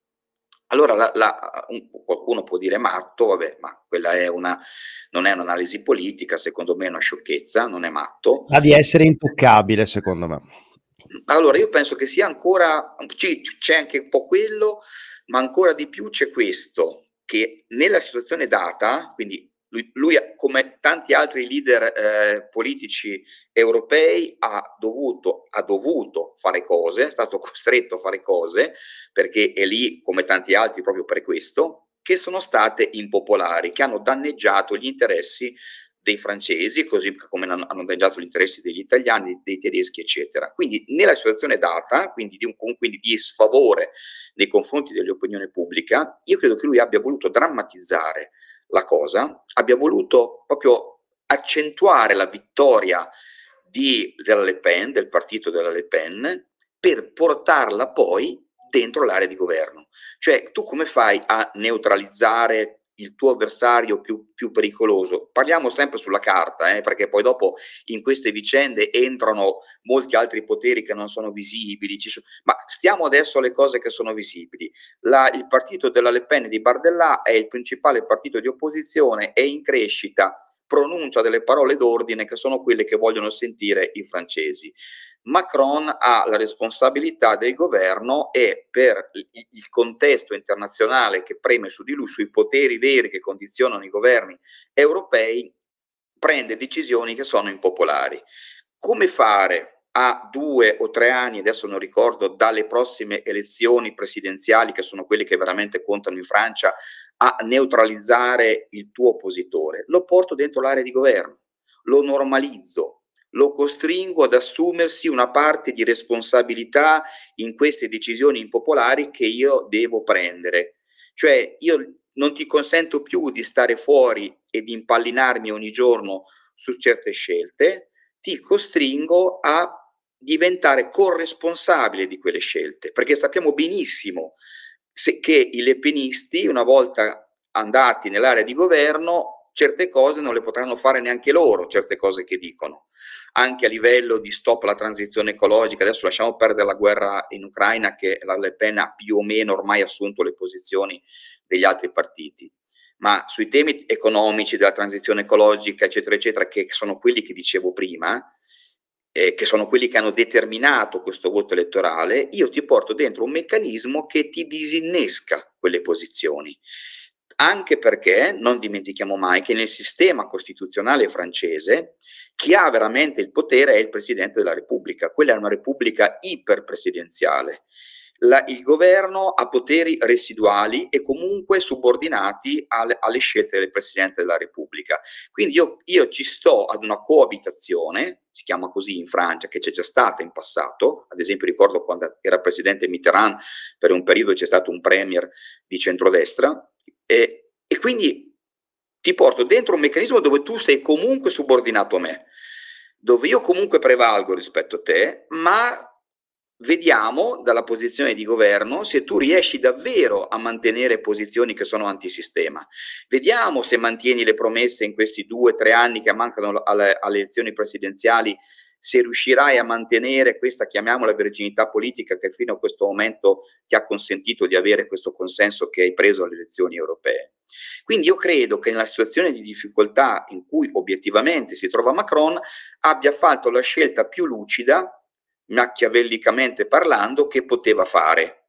Speaker 4: Allora la, la, un, qualcuno può dire matto, vabbè, ma quella è una, non è un'analisi politica, secondo me è una sciocchezza, non è matto.
Speaker 2: Ha di essere intoccabile, secondo me.
Speaker 4: Allora io penso che sia ancora, c'è anche un po' quello, ma ancora di più c'è questo, che nella situazione data, quindi lui, lui come tanti altri leader eh, politici europei ha dovuto, ha dovuto fare cose, è stato costretto a fare cose, perché è lì come tanti altri proprio per questo, che sono state impopolari, che hanno danneggiato gli interessi dei francesi, così come hanno danneggiato gli interessi degli italiani, dei tedeschi, eccetera. Quindi nella situazione data, quindi di, un, quindi di sfavore nei confronti dell'opinione pubblica, io credo che lui abbia voluto drammatizzare la cosa, abbia voluto proprio accentuare la vittoria di, della Le Pen, del partito della Le Pen, per portarla poi dentro l'area di governo. Cioè, tu come fai a neutralizzare il tuo avversario più, più pericoloso? Parliamo sempre sulla carta, eh, perché poi dopo in queste vicende entrano molti altri poteri che non sono visibili, ci sono, ma stiamo adesso alle cose che sono visibili. La, il partito della Le Pen di Bardella è il principale partito di opposizione, è in crescita, pronuncia delle parole d'ordine che sono quelle che vogliono sentire i francesi. Macron ha la responsabilità del governo e per il contesto internazionale che preme su di lui, sui poteri veri che condizionano i governi europei, prende decisioni che sono impopolari. Come fare a due o tre anni, adesso non ricordo, dalle prossime elezioni presidenziali, che sono quelle che veramente contano in Francia, a neutralizzare il tuo oppositore? Lo porto dentro l'area di governo, lo normalizzo, lo costringo ad assumersi una parte di responsabilità in queste decisioni impopolari che io devo prendere. Cioè io non ti consento più di stare fuori e di impallinarmi ogni giorno su certe scelte, ti costringo a diventare corresponsabile di quelle scelte, perché sappiamo benissimo se, che i lepenisti, una volta andati nell'area di governo, certe cose non le potranno fare neanche loro, certe cose che dicono, anche a livello di stop alla transizione ecologica. Adesso lasciamo perdere la guerra in Ucraina, che la Le Pen ha più o meno ormai assunto le posizioni degli altri partiti, ma sui temi economici della transizione ecologica, eccetera, eccetera, che sono quelli che dicevo prima, eh, che sono quelli che hanno determinato questo voto elettorale, io ti porto dentro un meccanismo che ti disinnesca quelle posizioni. Anche perché non dimentichiamo mai che nel sistema costituzionale francese chi ha veramente il potere è il Presidente della Repubblica. Quella è una repubblica iperpresidenziale. La, il governo ha poteri residuali e comunque subordinati alle, alle scelte del Presidente della Repubblica. Quindi io, io ci sto ad una coabitazione, si chiama così in Francia, che c'è già stata in passato. Ad esempio ricordo quando era Presidente Mitterrand, per un periodo c'è stato un premier di centrodestra, e, e quindi ti porto dentro un meccanismo dove tu sei comunque subordinato a me, dove io comunque prevalgo rispetto a te, ma vediamo dalla posizione di governo se tu riesci davvero a mantenere posizioni che sono antisistema. Vediamo se mantieni le promesse in questi due o tre anni che mancano alle, alle elezioni presidenziali, se riuscirai a mantenere questa, chiamiamola, verginità politica che fino a questo momento ti ha consentito di avere questo consenso che hai preso alle elezioni europee. Quindi io credo che nella situazione di difficoltà in cui obiettivamente si trova Macron abbia fatto la scelta più lucida machiavellicamente parlando, che poteva fare.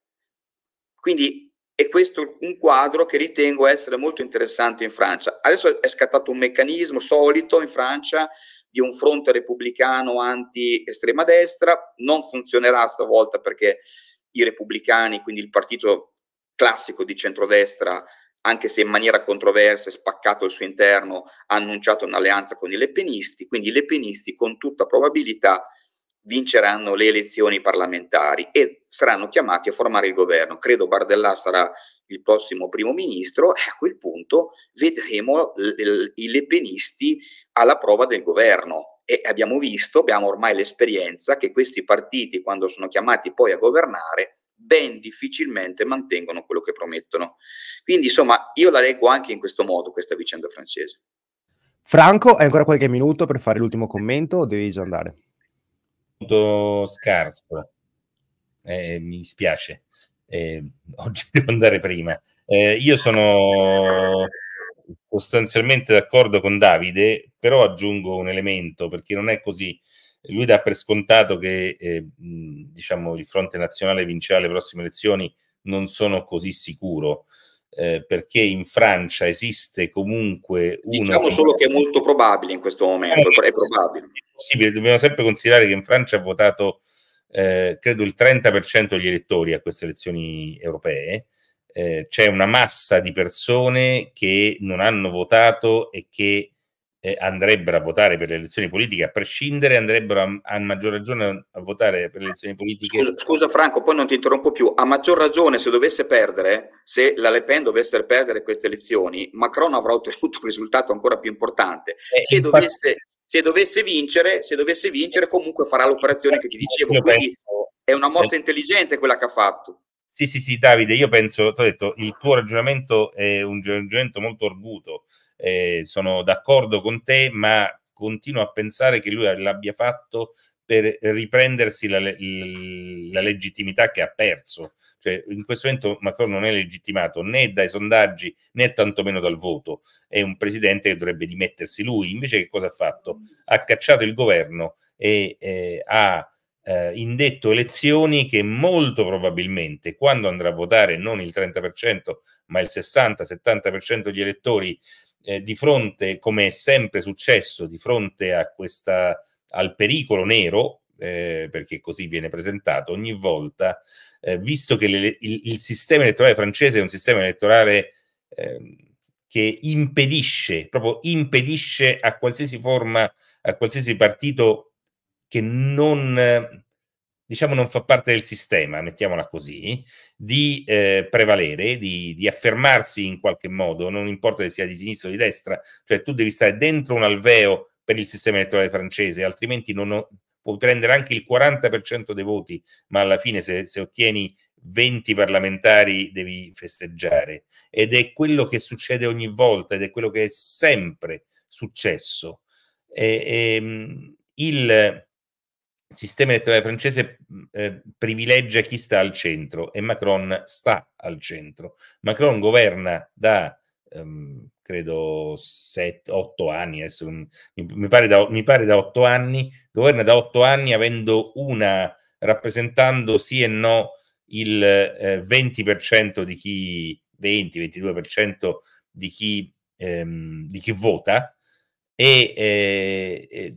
Speaker 4: Quindi è questo un quadro che ritengo essere molto interessante in Francia. Adesso è scattato un meccanismo solito in Francia di un fronte repubblicano anti-estrema destra, non funzionerà stavolta perché i repubblicani, quindi il partito classico di centrodestra, anche se in maniera controversa e spaccato al suo interno, ha annunciato un'alleanza con i lepenisti, quindi i lepenisti con tutta probabilità vinceranno le elezioni parlamentari e saranno chiamati a formare il governo. Credo Bardella sarà il prossimo primo ministro e a quel punto vedremo i lepenisti alla prova del governo. E abbiamo visto, abbiamo ormai l'esperienza che questi partiti, quando sono chiamati poi a governare, ben difficilmente mantengono quello che promettono. Quindi insomma io la leggo anche in questo modo, questa vicenda francese.
Speaker 2: Franco, hai ancora qualche minuto per fare l'ultimo commento o devi già andare?
Speaker 3: Molto scarso, eh, mi dispiace, eh, oggi devo andare prima. Eh, io sono sostanzialmente d'accordo con Davide, però aggiungo un elemento, perché non è così. Lui dà per scontato che eh, diciamo il Fronte Nazionale vincerà le prossime elezioni. Non sono così sicuro, eh, perché in Francia esiste comunque uno...
Speaker 4: Diciamo solo che è molto probabile in questo momento, è probabile.
Speaker 3: È possibile, dobbiamo sempre considerare che in Francia ha votato eh, credo il trenta per cento degli elettori a queste elezioni europee. Eh, c'è una massa di persone che non hanno votato e che eh, andrebbero a votare per le elezioni politiche, a prescindere, andrebbero a, a maggior ragione a votare per le elezioni politiche.
Speaker 4: Scusa, scusa Franco, poi non ti interrompo più. A maggior ragione, se dovesse perdere, se la Le Pen dovesse perdere queste elezioni, Macron avrà ottenuto un risultato ancora più importante.
Speaker 3: Eh,
Speaker 4: se,
Speaker 3: infatti,
Speaker 4: dovesse, se dovesse vincere, se dovesse vincere, comunque farà l'operazione che ti dicevo. Quindi
Speaker 3: penso,
Speaker 4: è una mossa
Speaker 3: eh,
Speaker 4: intelligente quella che ha fatto.
Speaker 3: Sì, sì, sì, Davide, io penso, ti ho detto, il tuo ragionamento è un ragionamento molto arguto, eh, sono d'accordo con te, ma continuo a pensare che lui l'abbia fatto per riprendersi la, la legittimità che ha perso. Cioè, in questo momento Macron non è legittimato né dai sondaggi né tantomeno dal voto, è un presidente che dovrebbe dimettersi lui. Invece che cosa ha fatto? Ha cacciato il governo e eh, ha Eh, indetto elezioni che molto probabilmente quando andrà a votare non il trenta per cento ma il sessanta settanta per cento degli elettori eh, di fronte, come è sempre successo, di fronte a questa, al pericolo nero, eh, perché così viene presentato ogni volta, eh, visto che le, il, il sistema elettorale francese è un sistema elettorale eh, che impedisce, proprio impedisce a qualsiasi forma, a qualsiasi partito che non, diciamo, non fa parte del sistema, mettiamola così, di eh, prevalere, di, di affermarsi in qualche modo, non importa se sia di sinistra o di destra, cioè tu devi stare dentro un alveo per il sistema elettorale francese, altrimenti non ho, puoi prendere anche il quaranta per cento dei voti, ma alla fine se, se ottieni venti parlamentari devi festeggiare. Ed è quello che succede ogni volta, ed è quello che è sempre successo. E, e, il sistema elettorale francese eh, privilegia chi sta al centro e Macron sta al centro. Macron governa da ehm, credo sette otto anni, adesso mi, mi, pare da, mi pare da otto anni, governa da otto anni avendo una, rappresentando sì e no il eh, venti per cento di chi, venti ventidue per cento di chi, ehm, di chi vota e eh,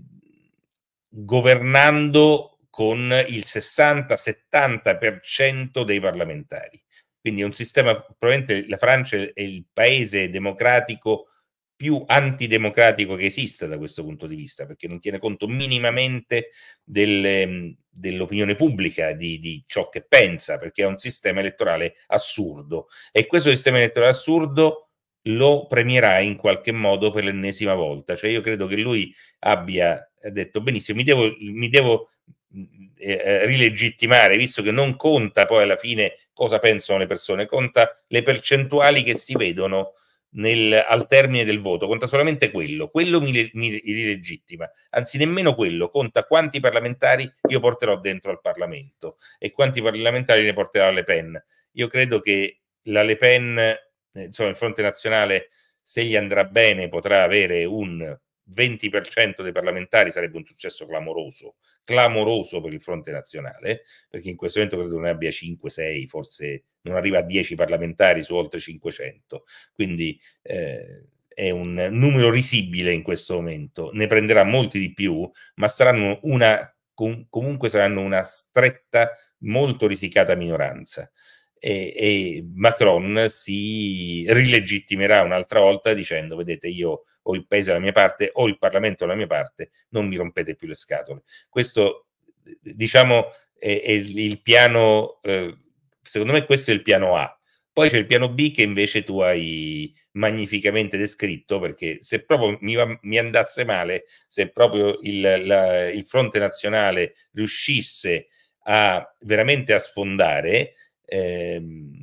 Speaker 3: governando con il sessanta settanta per cento dei parlamentari. Quindi è un sistema, probabilmente la Francia è il paese democratico più antidemocratico che esista da questo punto di vista, perché non tiene conto minimamente delle, dell'opinione pubblica, di, di ciò che pensa, perché è un sistema elettorale assurdo. E questo sistema elettorale assurdo lo premierà in qualche modo per l'ennesima volta. Cioè io credo che lui abbia detto benissimo, mi devo, mi devo eh, rilegittimare, visto che non conta poi alla fine cosa pensano le persone, conta le percentuali che si vedono nel, al termine del voto, conta solamente quello, quello mi, mi rilegittima, anzi nemmeno quello, conta quanti parlamentari io porterò dentro al Parlamento e quanti parlamentari ne porterà Le Pen. Io credo che la Le Pen, insomma il Fronte Nazionale, se gli andrà bene potrà avere un venti per cento dei parlamentari sarebbe un successo clamoroso, clamoroso per il fronte nazionale, perché in questo momento credo ne abbia cinque sei, forse non arriva a dieci parlamentari su oltre cinquecento, quindi eh, è un numero risibile in questo momento, ne prenderà molti di più, ma saranno una, com- comunque saranno una stretta, molto risicata minoranza. E, e Macron si rilegittimerà un'altra volta dicendo: vedete, io ho il paese alla mia parte, ho il Parlamento alla mia parte, non mi rompete più le scatole. Questo, diciamo, è, è il piano, eh, secondo me questo è il piano A. Poi c'è il piano B che invece tu hai magnificamente descritto, perché se proprio mi, va, mi andasse male, se proprio il, la, il fronte nazionale riuscisse a veramente a sfondare, ehm,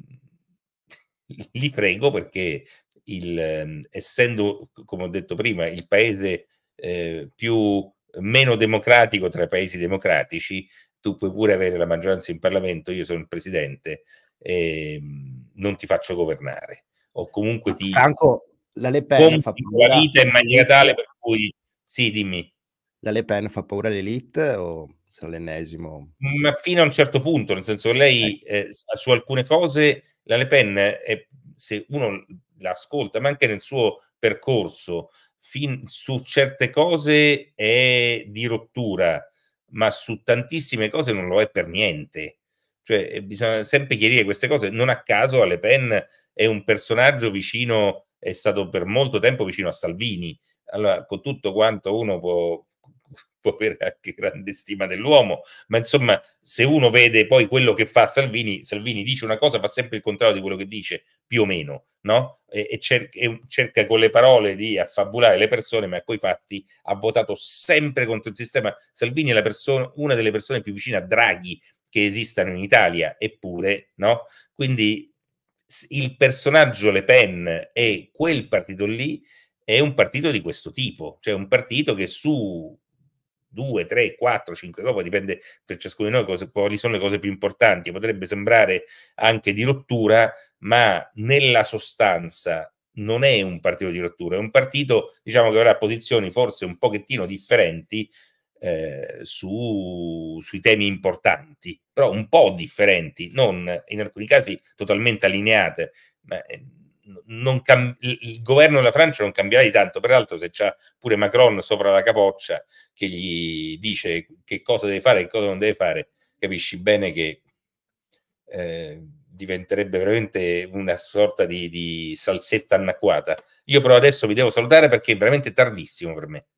Speaker 3: li prego, perché il, essendo, come ho detto prima, il paese eh, più meno democratico tra i paesi democratici, tu puoi pure avere la maggioranza in Parlamento, io sono il presidente, e non ti faccio governare, o comunque ti
Speaker 2: Franco, la Le Pen fa
Speaker 3: complico
Speaker 2: paura
Speaker 3: la vita in maniera tale per cui sì, dimmi.
Speaker 2: La Le Pen fa paura all'elite o sarà l'ennesimo?
Speaker 3: Ma fino a un certo punto, nel senso che lei eh, su alcune cose, la Le Pen, è, se uno l'ascolta, ma anche nel suo percorso, fin, su certe cose è di rottura, ma su tantissime cose non lo è per niente. Cioè, bisogna sempre chiarire queste cose. Non a caso la Le Pen è un personaggio vicino, è stato per molto tempo vicino a Salvini. Allora, con tutto quanto uno può, può avere anche grande stima dell'uomo, ma insomma, se uno vede poi quello che fa Salvini, Salvini dice una cosa, fa sempre il contrario di quello che dice, più o meno, no? E, e, cerca, e cerca con le parole di affabulare le persone, ma coi fatti ha votato sempre contro il sistema. Salvini è la persona, una delle persone più vicine a Draghi che esistano in Italia, eppure, no? Quindi il personaggio Le Pen e quel partito lì è un partito di questo tipo, cioè un partito che su due, tre, quattro, cinque, poi dipende per ciascuno di noi cosa, quali sono le cose più importanti, potrebbe sembrare anche di rottura, ma nella sostanza non è un partito di rottura, è un partito, diciamo, che avrà posizioni forse un pochettino differenti eh, su, sui temi importanti, però un po' differenti, non in alcuni casi totalmente allineate, ma eh, non cam- il governo della Francia non cambierà di tanto, peraltro se c'ha pure Macron sopra la capoccia che gli dice che cosa deve fare e che cosa non deve fare, capisci bene che eh, diventerebbe veramente una sorta di, di salsetta annacquata. Io però adesso vi devo salutare perché è veramente tardissimo per me.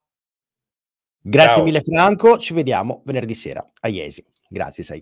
Speaker 2: Grazie
Speaker 3: Ciao.
Speaker 2: mille Franco, ci vediamo venerdì sera a Iesi. Grazie, sai.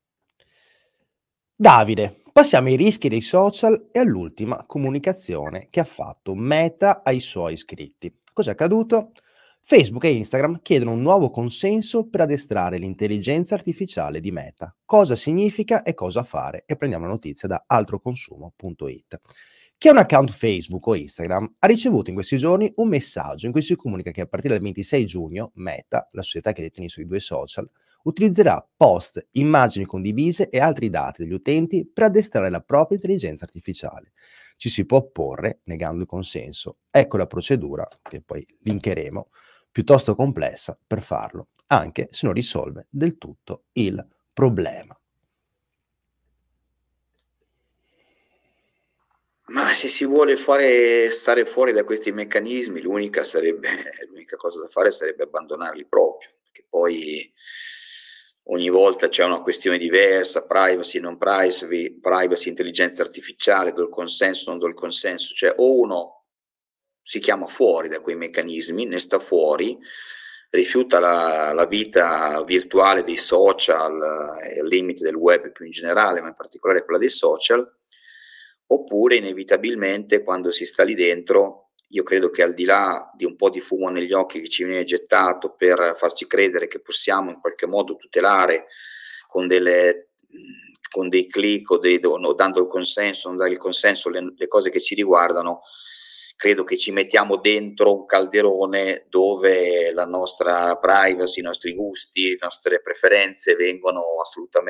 Speaker 2: Davide, passiamo ai rischi dei social e all'ultima comunicazione che ha fatto Meta ai suoi iscritti. Cosa è accaduto? Facebook e Instagram chiedono un nuovo consenso per addestrare l'intelligenza artificiale di Meta. Cosa significa e cosa fare? E prendiamo la notizia da altroconsumo punto it. Chi ha un account Facebook o Instagram ha ricevuto in questi giorni un messaggio in cui si comunica che a partire dal ventisei giugno Meta, la società che detiene sui due social, utilizzerà post, immagini condivise e altri dati degli utenti per addestrare la propria intelligenza artificiale. Ci si può opporre negando il consenso. Ecco la procedura, che poi linkeremo, piuttosto complessa per farlo, anche se non risolve del tutto il problema.
Speaker 4: Ma se si vuole fare stare fuori da questi meccanismi, l'unica sarebbe l'unica cosa da fare sarebbe abbandonarli proprio, perché poi ogni volta c'è una questione diversa, privacy, non privacy, privacy, intelligenza artificiale, do il consenso, non do il consenso, cioè o uno si chiama fuori da quei meccanismi, ne sta fuori, rifiuta la, la vita virtuale dei social e il limite del web più in generale, ma in particolare quella dei social, oppure inevitabilmente quando si sta lì dentro, io credo che al di là di un po' di fumo negli occhi che ci viene gettato per farci credere che possiamo in qualche modo tutelare con delle con dei click o, dei, o dando il consenso, non dare il consenso, le, le cose che ci riguardano, credo che ci mettiamo dentro un calderone dove la nostra privacy, i nostri gusti, le nostre preferenze vengono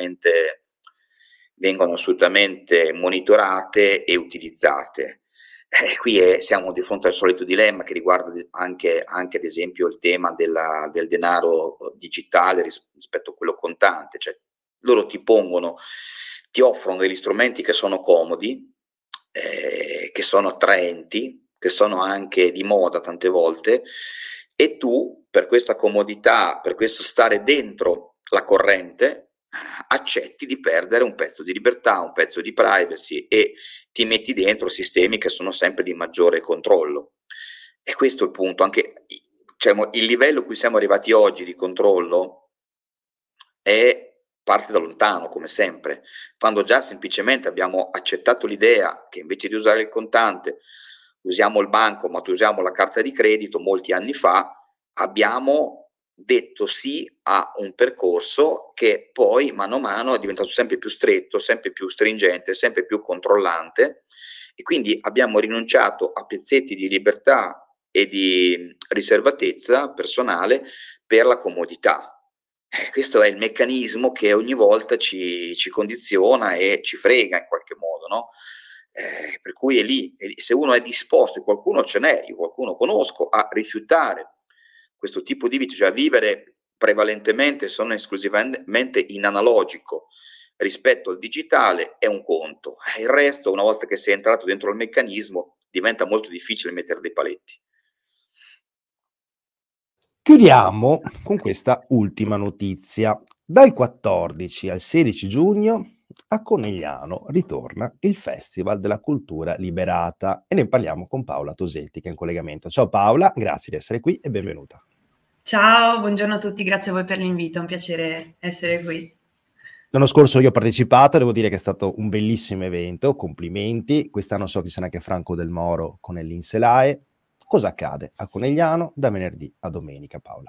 Speaker 4: assolutamente vengono assolutamente monitorate e utilizzate. Eh, qui è, siamo di fronte al solito dilemma che riguarda anche, anche ad esempio il tema della, del denaro digitale ris- rispetto a quello contante, cioè loro ti pongono, ti offrono degli strumenti che sono comodi, eh, che sono attraenti, che sono anche di moda tante volte, e tu per questa comodità, per questo stare dentro la corrente, accetti di perdere un pezzo di libertà, un pezzo di privacy e ti metti dentro sistemi che sono sempre di maggiore controllo. E questo è il punto, anche diciamo, il livello a cui siamo arrivati oggi di controllo è parte da lontano, come sempre, quando già semplicemente abbiamo accettato l'idea che invece di usare il contante usiamo il banco, ma usiamo la carta di credito. Molti anni fa abbiamo detto sì a un percorso che poi mano a mano è diventato sempre più stretto, sempre più stringente, sempre più controllante, e quindi abbiamo rinunciato a pezzetti di libertà e di riservatezza personale per la comodità. Eh, questo è il meccanismo che ogni volta ci, ci condiziona e ci frega in qualche modo, no? Eh, per cui è lì, è lì, se uno è disposto, e qualcuno ce n'è, io qualcuno conosco, a rifiutare questo tipo di vita, cioè a vivere prevalentemente, se non esclusivamente in analogico rispetto al digitale, è un conto. Il resto, una volta che sei entrato dentro il meccanismo, diventa molto difficile mettere dei paletti.
Speaker 2: Chiudiamo con questa ultima notizia. Dal quattordici al sedici giugno a Conegliano ritorna il Festival della Cultura Liberata e ne parliamo con Paola Tosetti che è in collegamento. Ciao Paola, grazie di essere qui e benvenuta.
Speaker 6: Ciao, buongiorno a tutti, grazie a voi per l'invito, è un piacere essere qui.
Speaker 2: L'anno scorso io ho partecipato, devo dire che è stato un bellissimo evento, complimenti. Quest'anno so che c'è anche Franco Del Moro con il Linselae. Cosa accade a Conegliano da venerdì a domenica, Paola?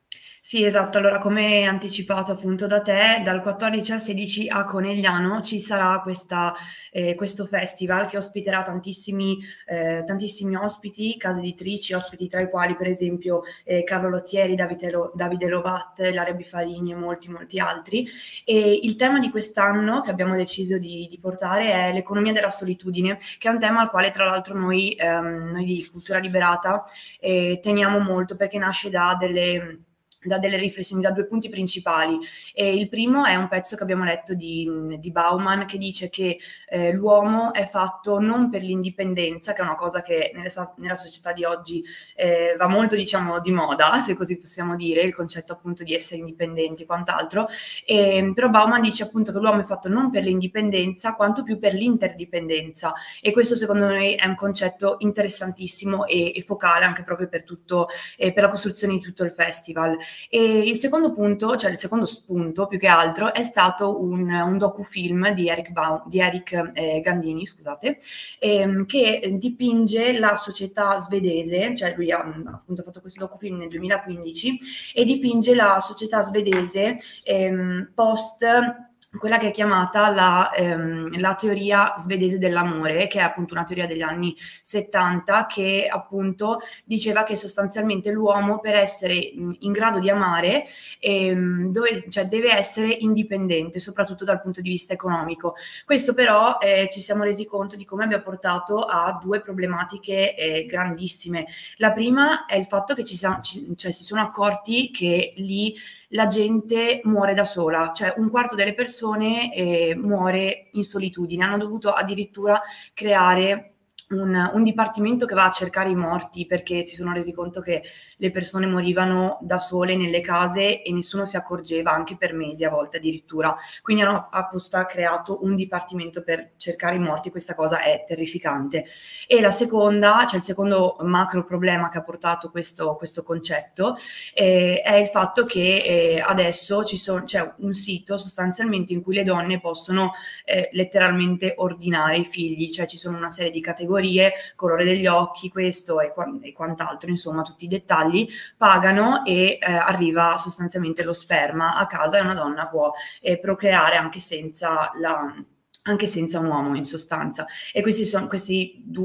Speaker 6: Sì, esatto. Allora, come anticipato appunto da te, dal quattordici al sedici a Conegliano ci sarà questa, eh, questo festival che ospiterà tantissimi, eh, tantissimi ospiti, case editrici, ospiti tra i quali per esempio eh, Carlo Lottieri, Davide, Lo, Davide Lovatt, Ilaria Bifarini e molti molti altri. E il tema di quest'anno che abbiamo deciso di, di portare è l'economia della solitudine, che è un tema al quale tra l'altro noi, ehm, noi di Cultura Liberata eh, teniamo molto, perché nasce da delle... da delle riflessioni, da due punti principali. E il primo è un pezzo che abbiamo letto di, di Bauman, che dice che eh, l'uomo è fatto non per l'indipendenza, che è una cosa che nelle, nella società di oggi eh, va molto, diciamo, di moda, se così possiamo dire, il concetto appunto di essere indipendenti e quant'altro, e, però Bauman dice appunto che l'uomo è fatto non per l'indipendenza quanto più per l'interdipendenza, e questo secondo noi è un concetto interessantissimo e, e focale anche proprio per tutto, eh, per la costruzione di tutto il festival. E il secondo punto, cioè il secondo spunto più che altro, è stato un, un docufilm di Eric, Baum, di Eric eh, Gandini, scusate, ehm, che dipinge la società svedese, cioè lui ha appunto fatto questo docufilm nel duemilaquindici e dipinge la società svedese ehm, post quella che è chiamata la, ehm, la teoria svedese dell'amore, che è appunto una teoria degli anni settanta, che appunto diceva che sostanzialmente l'uomo, per essere in grado di amare, ehm, dove, cioè, deve essere indipendente, soprattutto dal punto di vista economico. Questo però eh, ci siamo resi conto di come abbia portato a due problematiche eh, grandissime. La prima è il fatto che ci, siamo, ci cioè, si sono accorti che lì la gente muore da sola, cioè un quarto delle persone eh, muore in solitudine. Hanno dovuto addirittura creare un, un dipartimento che va a cercare i morti, perché si sono resi conto che le persone morivano da sole nelle case e nessuno si accorgeva, anche per mesi a volte addirittura. Quindi hanno apposta creato un dipartimento per cercare i morti. Questa cosa è terrificante. E la seconda, cioè il secondo macro problema che ha portato questo, questo concetto eh, è il fatto che eh, adesso ci sono, c'è un sito sostanzialmente in cui le donne possono eh, letteralmente ordinare i figli, cioè ci sono una serie di categorie, colore degli occhi, questo e, e quant'altro, insomma tutti i dettagli, pagano e eh, arriva sostanzialmente lo sperma a casa e una donna può eh, procreare anche senza la... anche senza un uomo in sostanza. E questi sono questi due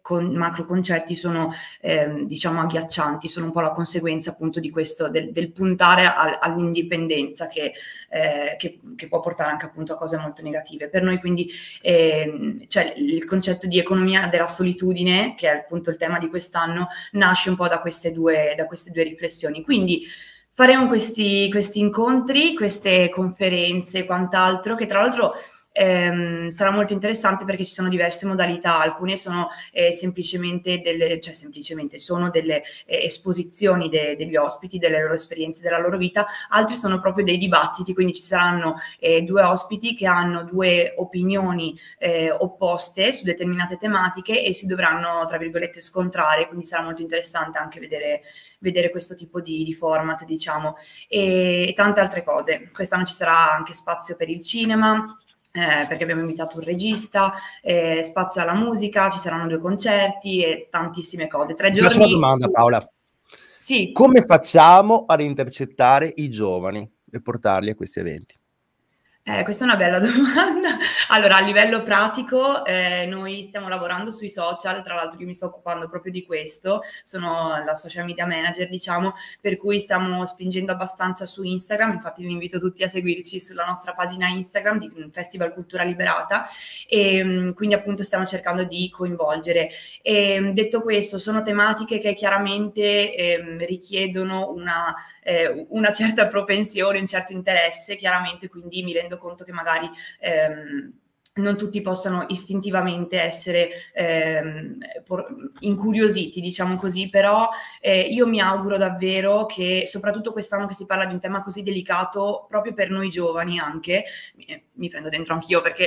Speaker 6: con, macro concetti sono eh, diciamo agghiaccianti, sono un po' la conseguenza appunto di questo, del, del puntare al, all'indipendenza che, eh, che, che può portare anche appunto a cose molto negative. Per noi quindi eh, cioè, il concetto di economia della solitudine, che è appunto il tema di quest'anno, nasce un po' da queste due, da queste due riflessioni. Quindi faremo questi, questi incontri, queste conferenze e quant'altro, che tra l'altro ehm, sarà molto interessante perché ci sono diverse modalità. Alcune sono eh, semplicemente delle, cioè semplicemente sono delle eh, esposizioni de, degli ospiti, delle loro esperienze, della loro vita, altri sono proprio dei dibattiti, quindi ci saranno eh, due ospiti che hanno due opinioni eh, opposte su determinate tematiche e si dovranno, tra virgolette, scontrare, quindi sarà molto interessante anche vedere vedere questo tipo di, di format, diciamo, e, e tante altre cose. Quest'anno ci sarà anche spazio per il cinema, eh, perché abbiamo invitato un regista, eh, spazio alla musica, ci saranno due concerti e tantissime cose. Tre
Speaker 2: Ti
Speaker 6: giorni...
Speaker 2: faccio una domanda, Paola.
Speaker 6: Sì.
Speaker 2: Come facciamo ad intercettare i giovani e portarli a questi eventi?
Speaker 6: Eh, questa è una bella domanda. Allora, a livello pratico, eh, noi stiamo lavorando sui social, tra l'altro io mi sto occupando proprio di questo, sono la social media manager, diciamo, per cui stiamo spingendo abbastanza su Instagram, infatti vi invito tutti a seguirci sulla nostra pagina Instagram di Festival Cultura Liberata, e quindi appunto stiamo cercando di coinvolgere. E, detto questo, sono tematiche che chiaramente eh, richiedono una, eh, una certa propensione, un certo interesse, chiaramente, quindi mi rendo conto che magari ehm, non tutti possano istintivamente essere ehm, por- incuriositi, diciamo così, però eh, io mi auguro davvero che, soprattutto quest'anno che si parla di un tema così delicato, proprio per noi giovani anche, mi, mi prendo dentro anch'io perché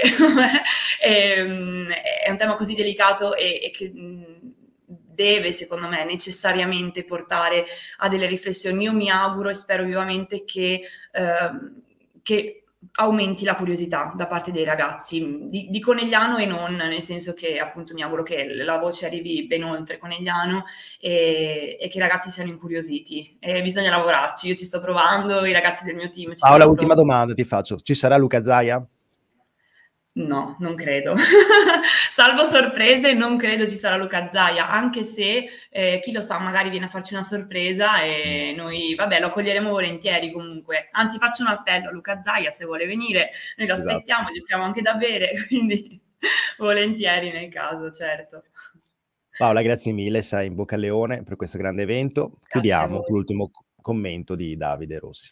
Speaker 6: ehm, è un tema così delicato e, e che mh, deve, secondo me, necessariamente portare a delle riflessioni. Io mi auguro e spero vivamente che, ehm, che aumenti la curiosità da parte dei ragazzi di, di Conegliano e non, nel senso che appunto mi auguro che la voce arrivi ben oltre Conegliano e, e che i ragazzi siano incuriositi, e bisogna lavorarci. Io ci sto provando, i ragazzi del mio team ci
Speaker 2: Paola,
Speaker 6: stanno
Speaker 2: ultima
Speaker 6: provando.
Speaker 2: domanda ti faccio, ci sarà Luca Zaia?
Speaker 6: No, non credo. Salvo sorprese, non credo ci sarà Luca Zaia, anche se eh, chi lo sa, magari viene a farci una sorpresa e noi, vabbè, lo coglieremo volentieri comunque. Anzi, faccio un appello a Luca Zaia se vuole venire, noi lo
Speaker 2: Esatto.
Speaker 6: aspettiamo, gli offriamo anche da bere, quindi volentieri nel caso, certo.
Speaker 2: Paola, grazie mille, sai, in bocca al leone per questo grande evento.
Speaker 6: Grazie a
Speaker 2: Chiudiamo
Speaker 6: voi.
Speaker 2: con l'ultimo commento di Davide Rossi.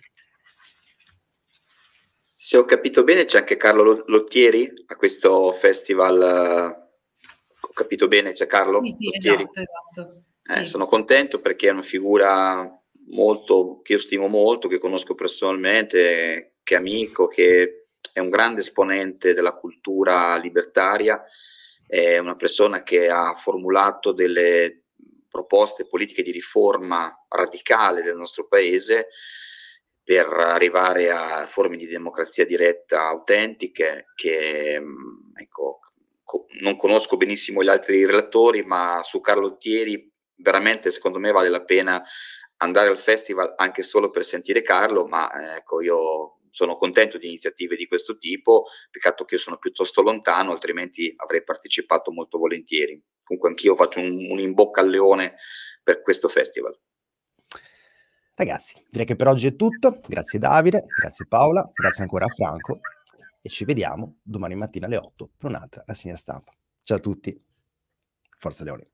Speaker 4: Se ho capito bene, c'è anche Carlo Lottieri a questo festival. eh, Ho capito bene, c'è Carlo
Speaker 6: Sì, sì,
Speaker 4: Lottieri?
Speaker 6: esatto, esatto.
Speaker 4: Eh,
Speaker 6: Sì.
Speaker 4: sono contento perché è una figura molto che io stimo molto, che conosco personalmente, che è amico, che è un grande esponente della cultura libertaria, è una persona che ha formulato delle proposte politiche di riforma radicale del nostro paese per arrivare a forme di democrazia diretta autentiche che, ecco, co- non conosco benissimo gli altri relatori, ma su Carlo Lottieri veramente secondo me vale la pena andare al festival anche solo per sentire Carlo, ma ecco, io sono contento di iniziative di questo tipo, peccato che io sono piuttosto lontano, altrimenti avrei partecipato molto volentieri. Comunque anch'io faccio un, un in bocca al leone per questo festival.
Speaker 2: Ragazzi, direi che per oggi è tutto. Grazie Davide, grazie Paola, grazie ancora a Franco e ci vediamo domani mattina alle otto per un'altra rassegna stampa. Ciao a tutti, Forza Leone.